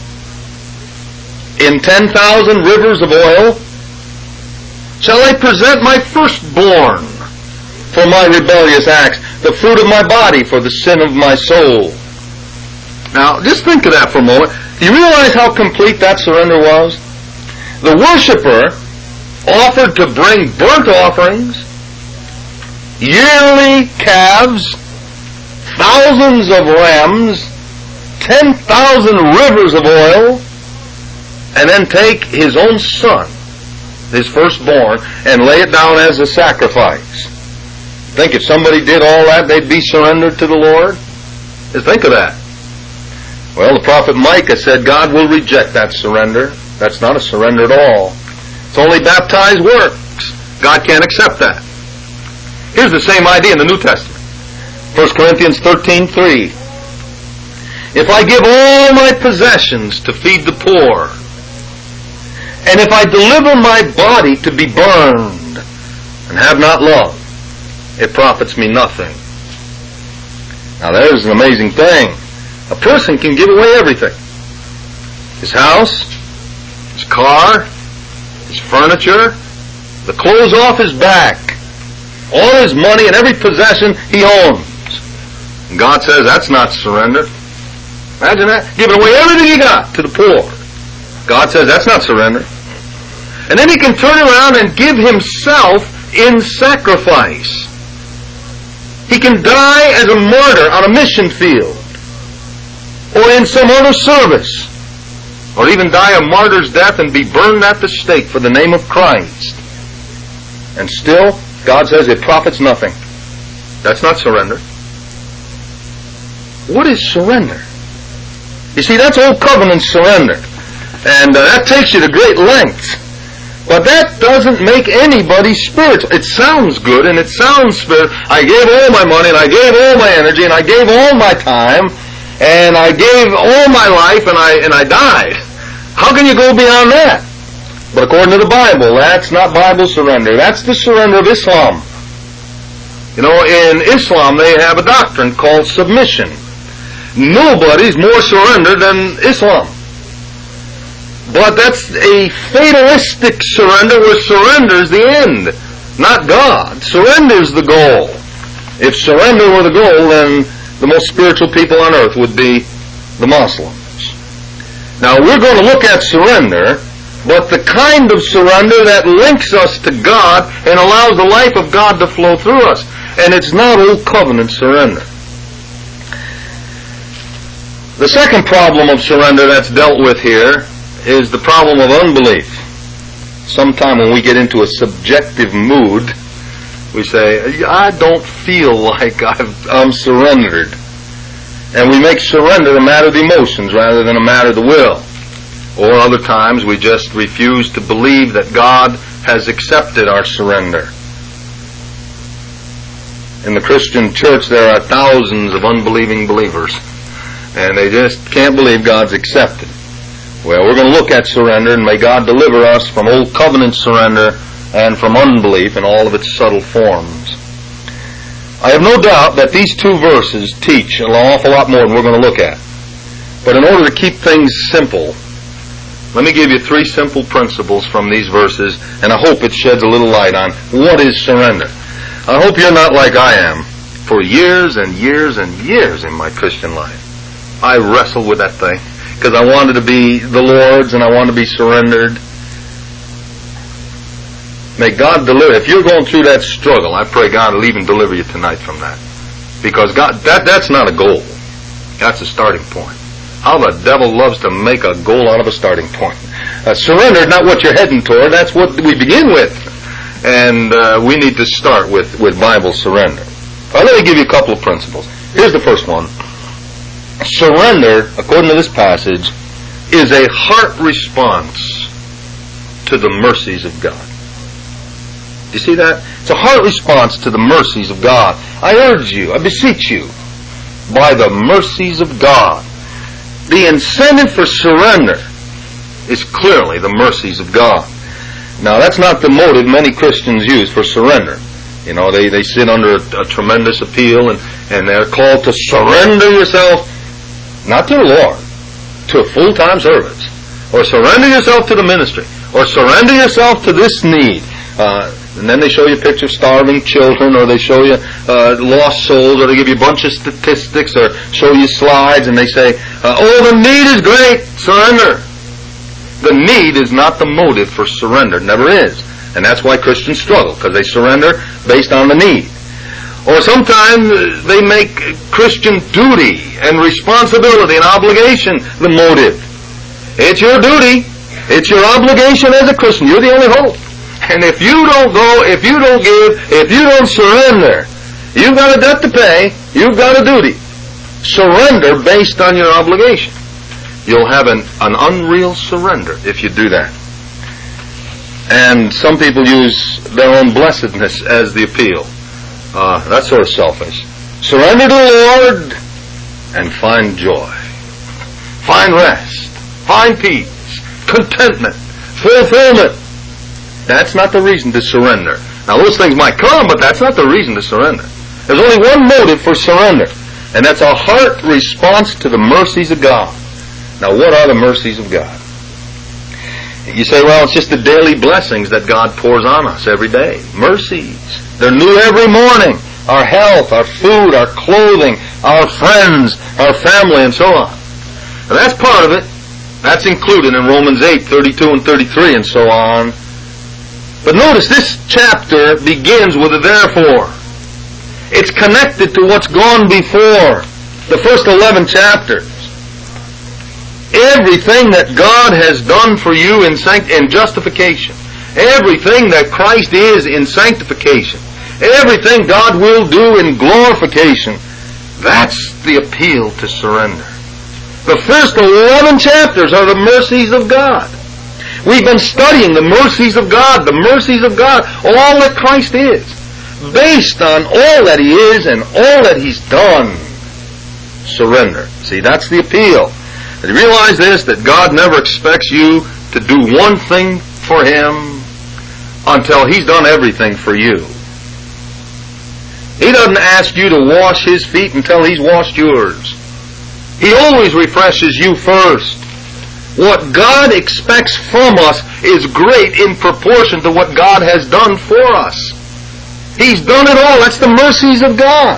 In ten thousand rivers of oil? Shall I present my firstborn for my rebellious acts, the fruit of my body for the sin of my soul? Now, just think of that for a moment. Do you realize how complete that surrender was? The worshiper offered to bring burnt offerings, yearly calves, thousands of rams, ten thousand rivers of oil, and then take his own son, his firstborn, and lay it down as a sacrifice. Think if somebody did all that, they'd be surrendered to the Lord? Just think of that. Well, the prophet Micah said God will reject that surrender. That's not a surrender at all. It's only baptized works. God can't accept that. Here's the same idea in the New Testament. First Corinthians thirteen, three. If I give all my possessions to feed the poor, and if I deliver my body to be burned, and have not love, it profits me nothing. Now there's an amazing thing. A person can give away everything. His house, his car, his furniture, the clothes off his back, all his money and every possession he owns. And God says that's not surrender. Imagine that. Giving away everything you got to the poor. God says that's not surrender. And then he can turn around and give himself in sacrifice. He can die as a martyr on a mission field, or in some other service, or even die a martyr's death and be burned at the stake for the name of Christ. And still, God says it profits nothing. That's not surrender. What is surrender? You see, that's Old Covenant surrender. And uh, that takes you to great lengths. But that doesn't make anybody spiritual. It sounds good and it sounds spiritual. I gave all my money and I gave all my energy and I gave all my time and I gave all my life and I and I died. How can you go beyond that? But according to the Bible, that's not Bible surrender. That's the surrender of Islam. You know, in Islam they have a doctrine called submission. Nobody's more surrendered than Islam. But that's a fatalistic surrender where surrender is the end, not God. Surrender is the goal. If surrender were the goal, then the most spiritual people on earth would be the Muslims. Now, we're going to look at surrender, but the kind of surrender that links us to God and allows the life of God to flow through us. And it's not old covenant surrender. The second problem of surrender that's dealt with here is the problem of unbelief. Sometime when we get into a subjective mood, we say, I don't feel like I've, I'm surrendered. And we make surrender a matter of emotions rather than a matter of the will. Or other times we just refuse to believe that God has accepted our surrender. In the Christian church there are thousands of unbelieving believers, and they just can't believe God's accepted. Well, we're going to look at surrender, and may God deliver us from old covenant surrender and from unbelief in all of its subtle forms. I have no doubt that these two verses teach an awful lot more than we're going to look at. But in order to keep things simple, let me give you three simple principles from these verses, and I hope it sheds a little light on what is surrender. I hope you're not like I am. For years and years and years in my Christian life, I wrestled with that thing because I wanted to be the Lord's and I wanted to be surrendered. May God deliver. If you're going through that struggle, I pray God will even deliver you tonight from that. Because God, that, that's not a goal. That's a starting point. How the devil loves to make a goal out of a starting point. Uh, surrender, not what you're heading toward. That's what we begin with. And uh, we need to start with, with Bible surrender. Well, let me give you a couple of principles. Here's the first one. Surrender, according to this passage, is a heart response to the mercies of God. You see that? It's a heart response to the mercies of God. I urge you, I beseech you, by the mercies of God. The incentive for surrender is clearly the mercies of God. Now, that's not the motive many Christians use for surrender. You know, they, they sit under a, a tremendous appeal and, and they're called to surrender yourself, not to the Lord, to a full-time service, or surrender yourself to the ministry, or surrender yourself to this need. Uh, and then they show you a picture of starving children, or they show you uh, lost souls, or they give you a bunch of statistics, or show you slides, and they say, uh, oh, the need is great, surrender. The need is not the motive for surrender. It never is. And that's why Christians struggle, because they surrender based on the need. Or sometimes they make Christian duty and responsibility and obligation the motive. It's your duty. It's your obligation as a Christian. You're the only hope. And if you don't go, if you don't give, if you don't surrender, you've got a debt to pay, you've got a duty. Surrender based on your obligation. You'll have an, an unreal surrender if you do that. And some people use their own blessedness as the appeal. Uh, that's sort of selfish. Surrender to the Lord and find joy. Find rest. Find peace. Contentment. Fulfillment. That's not the reason to surrender. Now, those things might come, but that's not the reason to surrender. There's only one motive for surrender, and that's a heart response to the mercies of God. Now, what are the mercies of God? You say, well, it's just the daily blessings that God pours on us every day. Mercies. They're new every morning. Our health, our food, our clothing, our friends, our family, and so on. Now, that's part of it. That's included in Romans eight, thirty-two and thirty-three, and so on. But notice, this chapter begins with a therefore. It's connected to what's gone before. The first eleven chapters. Everything that God has done for you in, sanct- in justification, everything that Christ is in sanctification, everything God will do in glorification, that's the appeal to surrender. The first eleven chapters are the mercies of God. We've been studying the mercies of God, the mercies of God, all that Christ is, based on all that He is and all that He's done. Surrender. See, that's the appeal. And realize this, that God never expects you to do one thing for Him until He's done everything for you. He doesn't ask you to wash His feet until He's washed yours. He always refreshes you first. What God expects from us is great in proportion to what God has done for us. He's done it all. That's the mercies of God.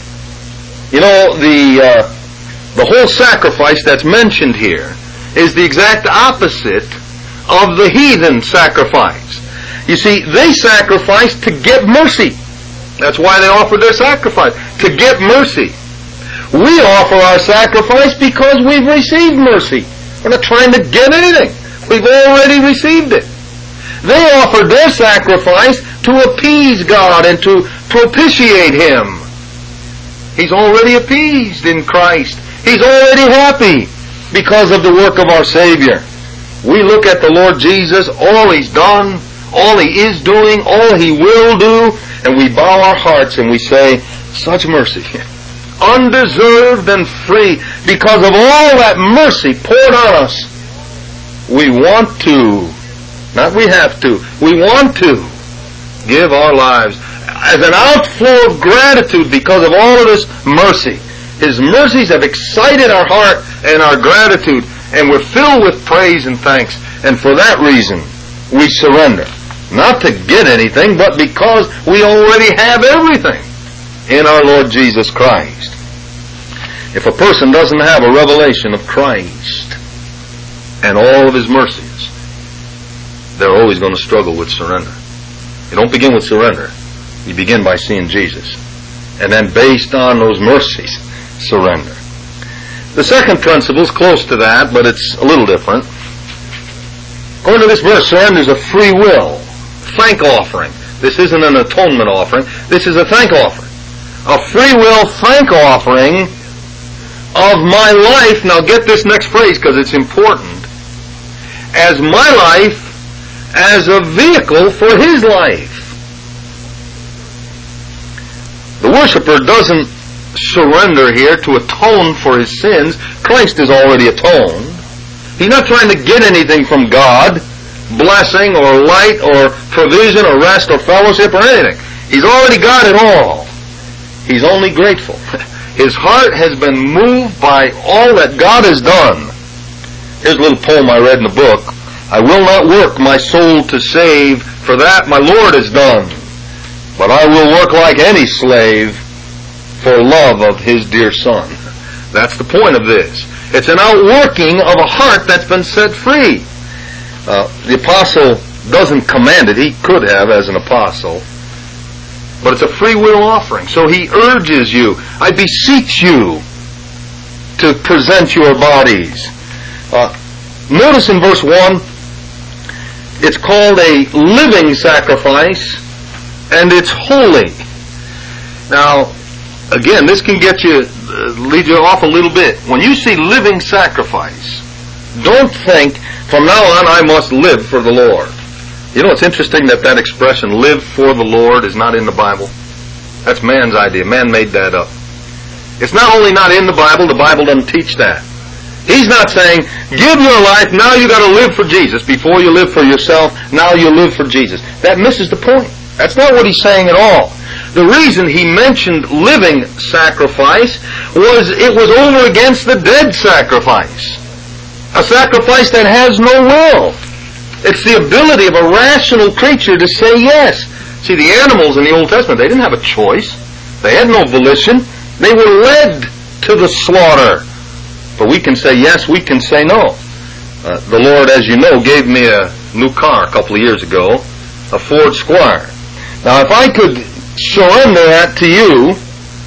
You know, the uh, the whole sacrifice that's mentioned here is the exact opposite of the heathen sacrifice. You see, they sacrificed to get mercy. That's why they offered their sacrifice, to get mercy. We offer our sacrifice because we've received mercy. We're not trying to get anything. We've already received it. They offered their sacrifice to appease God and to propitiate Him. He's already appeased in Christ. He's already happy because of the work of our Savior. We look at the Lord Jesus, all He's done, all He is doing, all He will do, and we bow our hearts and we say, such mercy, undeserved and free, because of all that mercy poured on us. We want to, not we have to, we want to give our lives as an outflow of gratitude because of all of this mercy. His mercies have excited our heart and our gratitude, and we're filled with praise and thanks. And for that reason, we surrender. Not to get anything, but because we already have everything in our Lord Jesus Christ. If a person doesn't have a revelation of Christ and all of His mercies, they're always going to struggle with surrender. You don't begin with surrender. You begin by seeing Jesus. And then based on those mercies, surrender. The second principle is close to that, but it's a little different. According to this verse, surrender is a free will thank offering. This isn't an atonement offering. This is a thank offering. A free will thank offering of my life. Now get this next phrase because it's important. As my life as a vehicle for His life. The worshiper doesn't surrender here to atone for his sins. Christ is already atoned. He's not trying to get anything from God, blessing or light or provision or rest or fellowship or anything. He's already got it all. He's only grateful. His heart has been moved by all that God has done. Here's a little poem I read in the book. I will not work my soul to save, for that my Lord has done. But I will work like any slave for love of His dear Son. That's the point of this. It's an outworking of a heart that's been set free. Uh, the apostle doesn't command it. He could have as an apostle. But it's a free will offering. So he urges you, I beseech you to present your bodies. Uh, notice in verse one, it's called a living sacrifice, and it's holy. Now, again, this can get you, uh, lead you off a little bit. When you see living sacrifice, don't think, from now on I must live for the Lord. You know, it's interesting that that expression, live for the Lord, is not in the Bible. That's man's idea. Man made that up. It's not only not in the Bible, the Bible doesn't teach that. He's not saying, give your life, now you got to live for Jesus. Before you live for yourself, now you live for Jesus. That misses the point. That's not what he's saying at all. The reason he mentioned living sacrifice was it was over against the dead sacrifice. A sacrifice that has no will. It's the ability of a rational creature to say yes. See, the animals in the Old Testament, they didn't have a choice. They had no volition. They were led to the slaughter. But we can say yes, we can say no. Uh, the Lord, as you know, gave me a new car a couple of years ago, a Ford Squire. Now, if I could surrender that to you,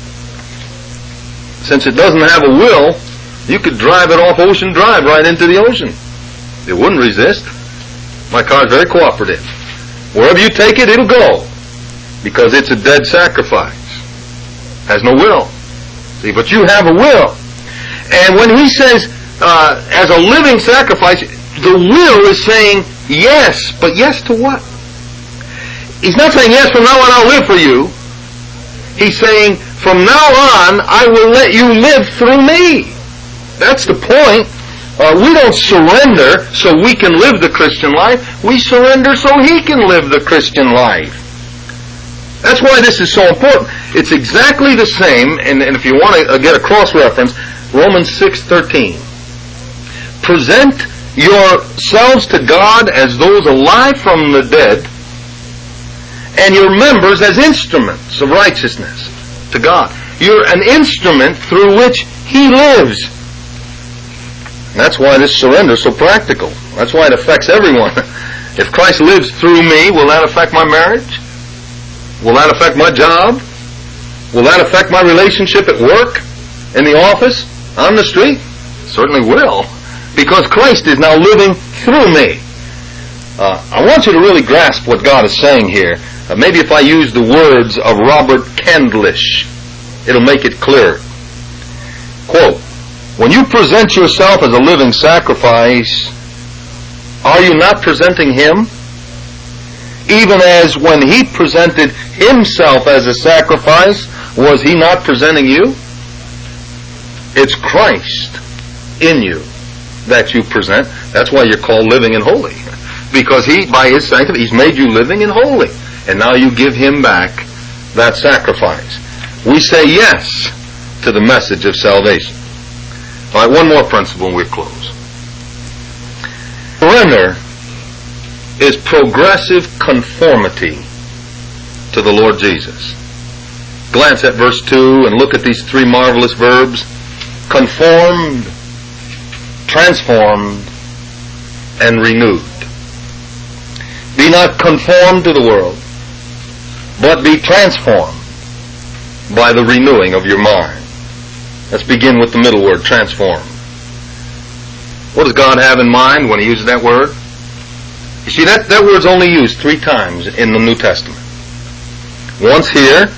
since it doesn't have a will, you could drive it off Ocean Drive right into the ocean. It wouldn't resist. My car's very cooperative. Wherever you take it, it'll go. Because it's a dead sacrifice. Has no will. See, but you have a will. And when he says, uh, as a living sacrifice, the will is saying yes. But yes to what? He's not saying yes, from now on I'll live for you. He's saying, from now on I will let you live through me. That's the point. Uh, we don't surrender so we can live the Christian life. We surrender so He can live the Christian life. That's why this is so important. It's exactly the same, and, and if you want to get a cross-reference, Romans six thirteen. Present yourselves to God as those alive from the dead, and your members as instruments of righteousness to God. You're an instrument through which He lives. And that's why this surrender is so practical. That's why it affects everyone. If Christ lives through me, will that affect my marriage? Will that affect my job? Will that affect my relationship at work, in the office, on the street? Certainly will. Because Christ is now living through me. Uh, I want you to really grasp what God is saying here. Uh, maybe if I use the words of Robert Candlish, it'll make it clear. Quote, when you present yourself as a living sacrifice, are you not presenting Him? Even as when He presented Himself as a sacrifice, was He not presenting you? It's Christ in you that you present. That's why you're called living and holy. Because He, by His sanctity, He's made you living and holy. And now you give Him back that sacrifice. We say yes to the message of salvation. All right, one more principle and we'll close. Surrender is progressive conformity to the Lord Jesus. Glance at verse two and look at these three marvelous verbs. Conformed, transformed, and renewed. Be not conformed to the world, but be transformed by the renewing of your mind. Let's begin with the middle word, transform. What does God have in mind when He uses that word? You see, that, that word's only used three times in the New Testament. Once here,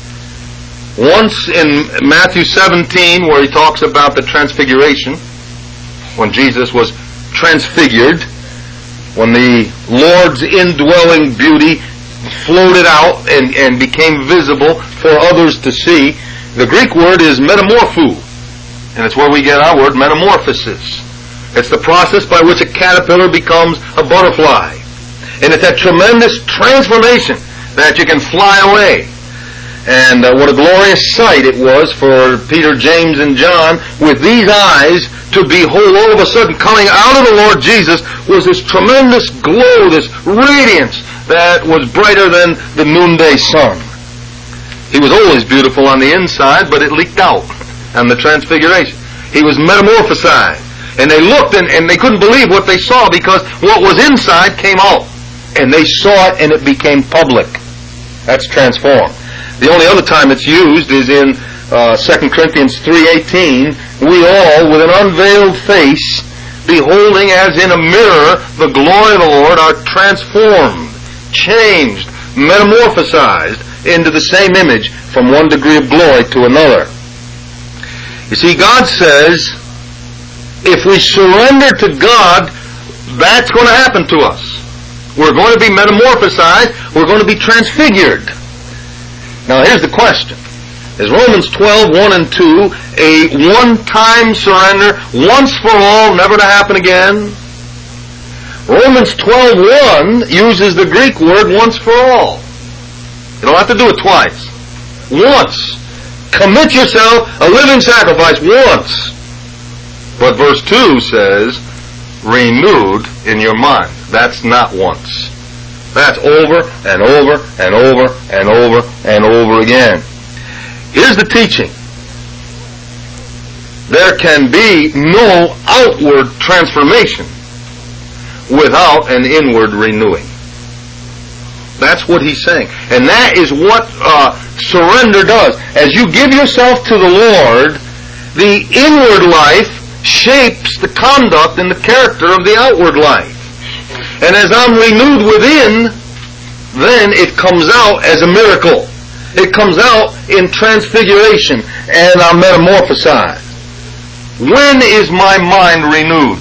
once in Matthew seventeen, where He talks about the transfiguration, when Jesus was transfigured, when the Lord's indwelling beauty floated out and, and became visible for others to see. The Greek word is metamorpho, and it's where we get our word metamorphosis. It's the process by which a caterpillar becomes a butterfly. And it's that tremendous transformation that you can fly away. And uh, what a glorious sight it was for Peter, James, and John with these eyes to behold all of a sudden coming out of the Lord Jesus was this tremendous glow, this radiance that was brighter than the noonday sun. He was always beautiful on the inside, but it leaked out on the transfiguration. He was metamorphosized. And they looked and, and they couldn't believe what they saw because what was inside came out. And they saw it and it became public. That's transformed. The only other time it's used is in uh, Second Corinthians three eighteen. We all, with an unveiled face, beholding as in a mirror the glory of the Lord, are transformed, changed, metamorphosized into the same image from one degree of glory to another. You see, God says, if we surrender to God, that's going to happen to us. We're going to be metamorphosized. We're going to be transfigured. Now here's the question. Is Romans twelve, one and two a one-time surrender, once for all, never to happen again? Romans twelve, one uses the Greek word once for all. You don't have to do it twice. Once. Commit yourself a living sacrifice once. But verse two says, renewed in your mind. That's not once. That's over and over and over and over and over again. Here's the teaching. There can be no outward transformation without an inward renewing. That's what he's saying. And that is what uh, surrender does. As you give yourself to the Lord, the inward life shapes the conduct and the character of the outward life. And as I'm renewed within, then it comes out as a miracle. It comes out in transfiguration, and I'm metamorphosized. When is my mind renewed?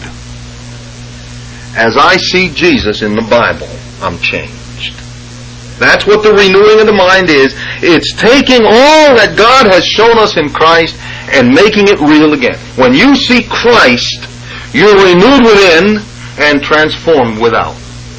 As I see Jesus in the Bible, I'm changed. That's what the renewing of the mind is. It's taking all that God has shown us in Christ and making it real again. When you see Christ, You're renewed within and transformed without.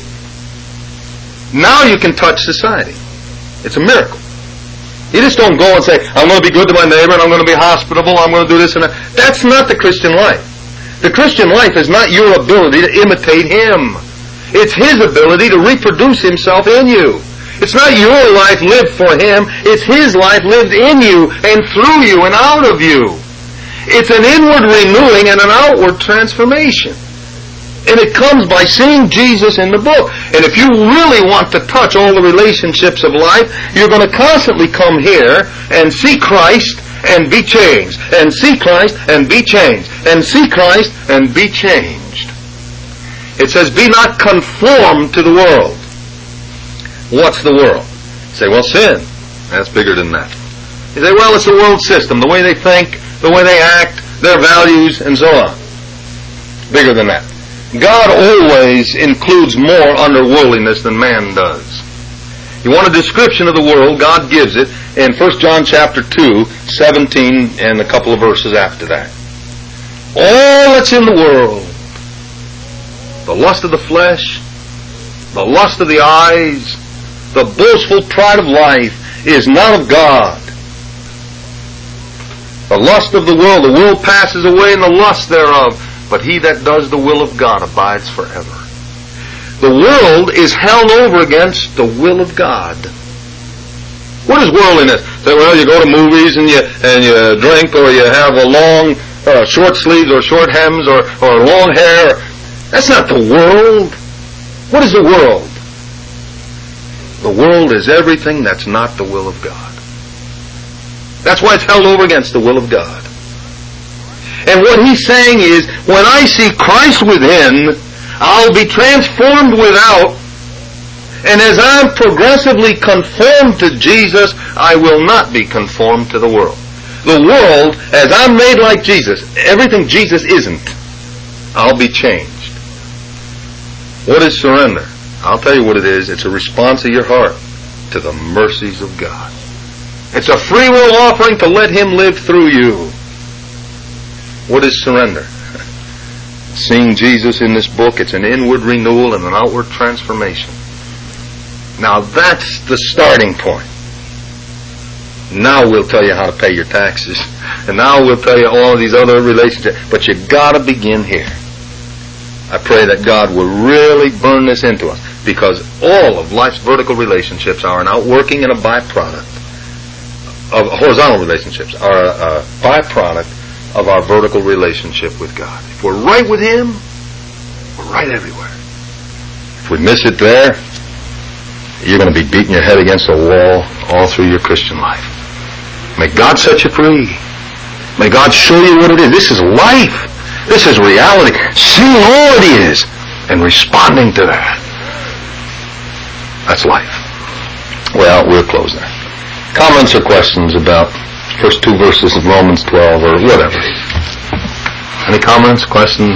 Now you can touch society. It's a miracle. You just don't go and say, I'm going to be good to my neighbor, and I'm going to be hospitable, I'm going to do this and that. That's not the Christian life. The Christian life is not your ability to imitate Him. It's His ability to reproduce Himself in you. It's not your life lived for Him. It's His life lived in you and through you and out of you. It's an inward renewing and an outward transformation. And it comes by seeing Jesus in the book. And if you really want to touch all the relationships of life, you're going to constantly come here and see Christ and be changed. And see Christ and be changed. And see Christ and be changed. It says, be not conformed to the world. What's the world? You say, well, sin. That's bigger than that. You say, well, it's the world system, the way they think, the way they act, their values, and so on. Bigger than that. God always includes more under worldliness than man does. You want a description of the world, God gives it in First John chapter two, seventeen, and a couple of verses after that. All that's in the world, the lust of the flesh, the lust of the eyes, the boastful pride of life, is not of God. The lust of the world, the world passes away and the lust thereof, but he that does the will of God abides forever. The world is held over against the will of God. What is worldliness? Say, well, you go to movies and you and you drink, or you have a long uh, short sleeves or short hems or, or long hair. That's not the world. What is the world? The world is everything that's not the will of God. That's why it's held over against the will of God. And what he's saying is, when I see Christ within, I'll be transformed without, and as I'm progressively conformed to Jesus, I will not be conformed to the world. The world, as I'm made like Jesus, everything Jesus isn't, I'll be changed. What is surrender? I'll tell you what it is. It's a response of your heart to the mercies of God. It's a free will offering to let Him live through you. What is surrender? Seeing Jesus in this book, it's an inward renewal and an outward transformation. Now that's the starting point. Now we'll tell you how to pay your taxes. And now we'll tell you all of these other relationships. But you've got to begin here. I pray that God will really burn this into us, because all of life's vertical relationships are an outworking and a byproduct of horizontal relationships, are a, a byproduct of our vertical relationship with God. If we're right with Him, we're right everywhere. If we miss it there, you're going to be beating your head against a wall all through your Christian life. May God set you free. May God show you what it is. This is life. This is reality. Seeing all it is and responding to that. That's life. Well, we'll close there. Comments or questions about first two verses of Romans twelve or whatever? Any comments, questions?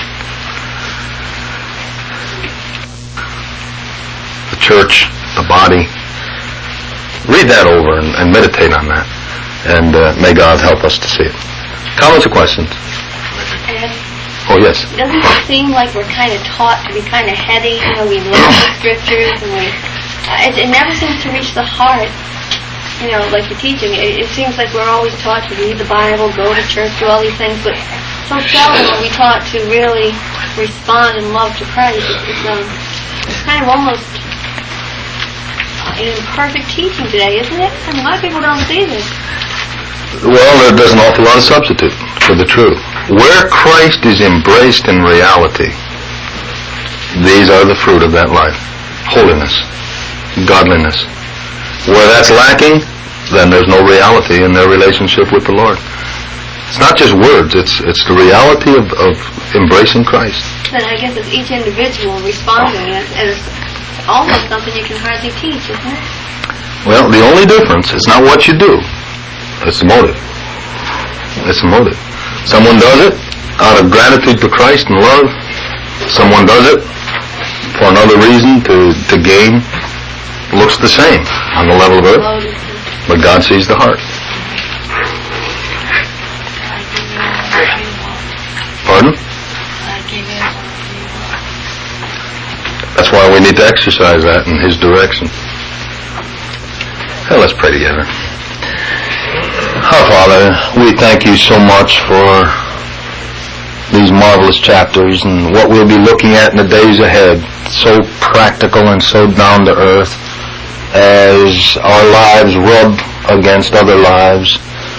The church, the body. Read that over and, and meditate on that. And uh, may God help us to see it. Comments or questions? Oh, yes. Doesn't it seem like we're kind of taught to be kind of heady? You know, we look at the scriptures and we, uh, it, it never seems to reach the heart. You know, like you're teaching, it, it seems like we're always taught to read the Bible, go to church, do all these things, but so seldom are we taught to really respond in love to Christ. It, it's, um, it's kind of almost uh, an imperfect teaching today, isn't it? I mean, a lot of people don't see this. Well, there's an awful lot of substitute for the truth. Where Christ is embraced in reality, these are the fruit of that life. Holiness, godliness. Where that's lacking, then there's no reality in their relationship with the Lord. It's not just words, it's it's the reality of, of embracing Christ. Then I guess it's each individual responding, and it's almost something you can hardly teach, isn't it? Well, the only difference is not what you do. It's the motive. It's the motive. Someone does it out of gratitude to Christ and love. Someone does it for another reason, to, to gain. Looks the same on the level of earth, but God sees the heart. Pardon? That's why we need to exercise that in His direction. Well, let's pray together. Our Father, we thank You so much for these marvelous chapters and what we'll be looking at in the days ahead. So practical and so down to earth as our lives rub against other lives.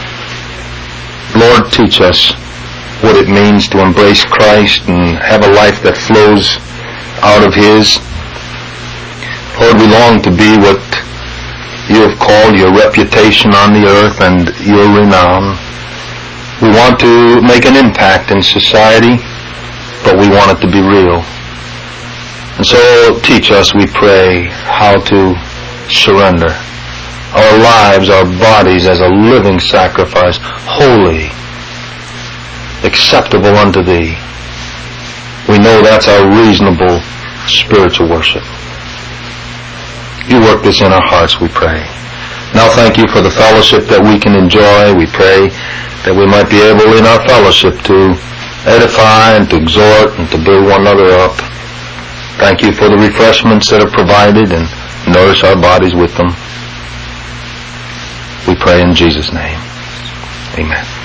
Lord, teach us what it means to embrace Christ and have a life that flows out of His. Lord, we long to be what You have called Your reputation on the earth and Your renown. We want to make an impact in society, but we want it to be real. And so teach us, we pray, how to surrender our lives, our bodies as a living sacrifice, holy, acceptable unto Thee. We know that's our reasonable spiritual worship. You work this in our hearts, we pray. Now thank You for the fellowship that we can enjoy. We pray that we might be able in our fellowship to edify and to exhort and to build one another up. Thank You for the refreshments that are provided and nourish our bodies with them. We pray in Jesus' name. Amen.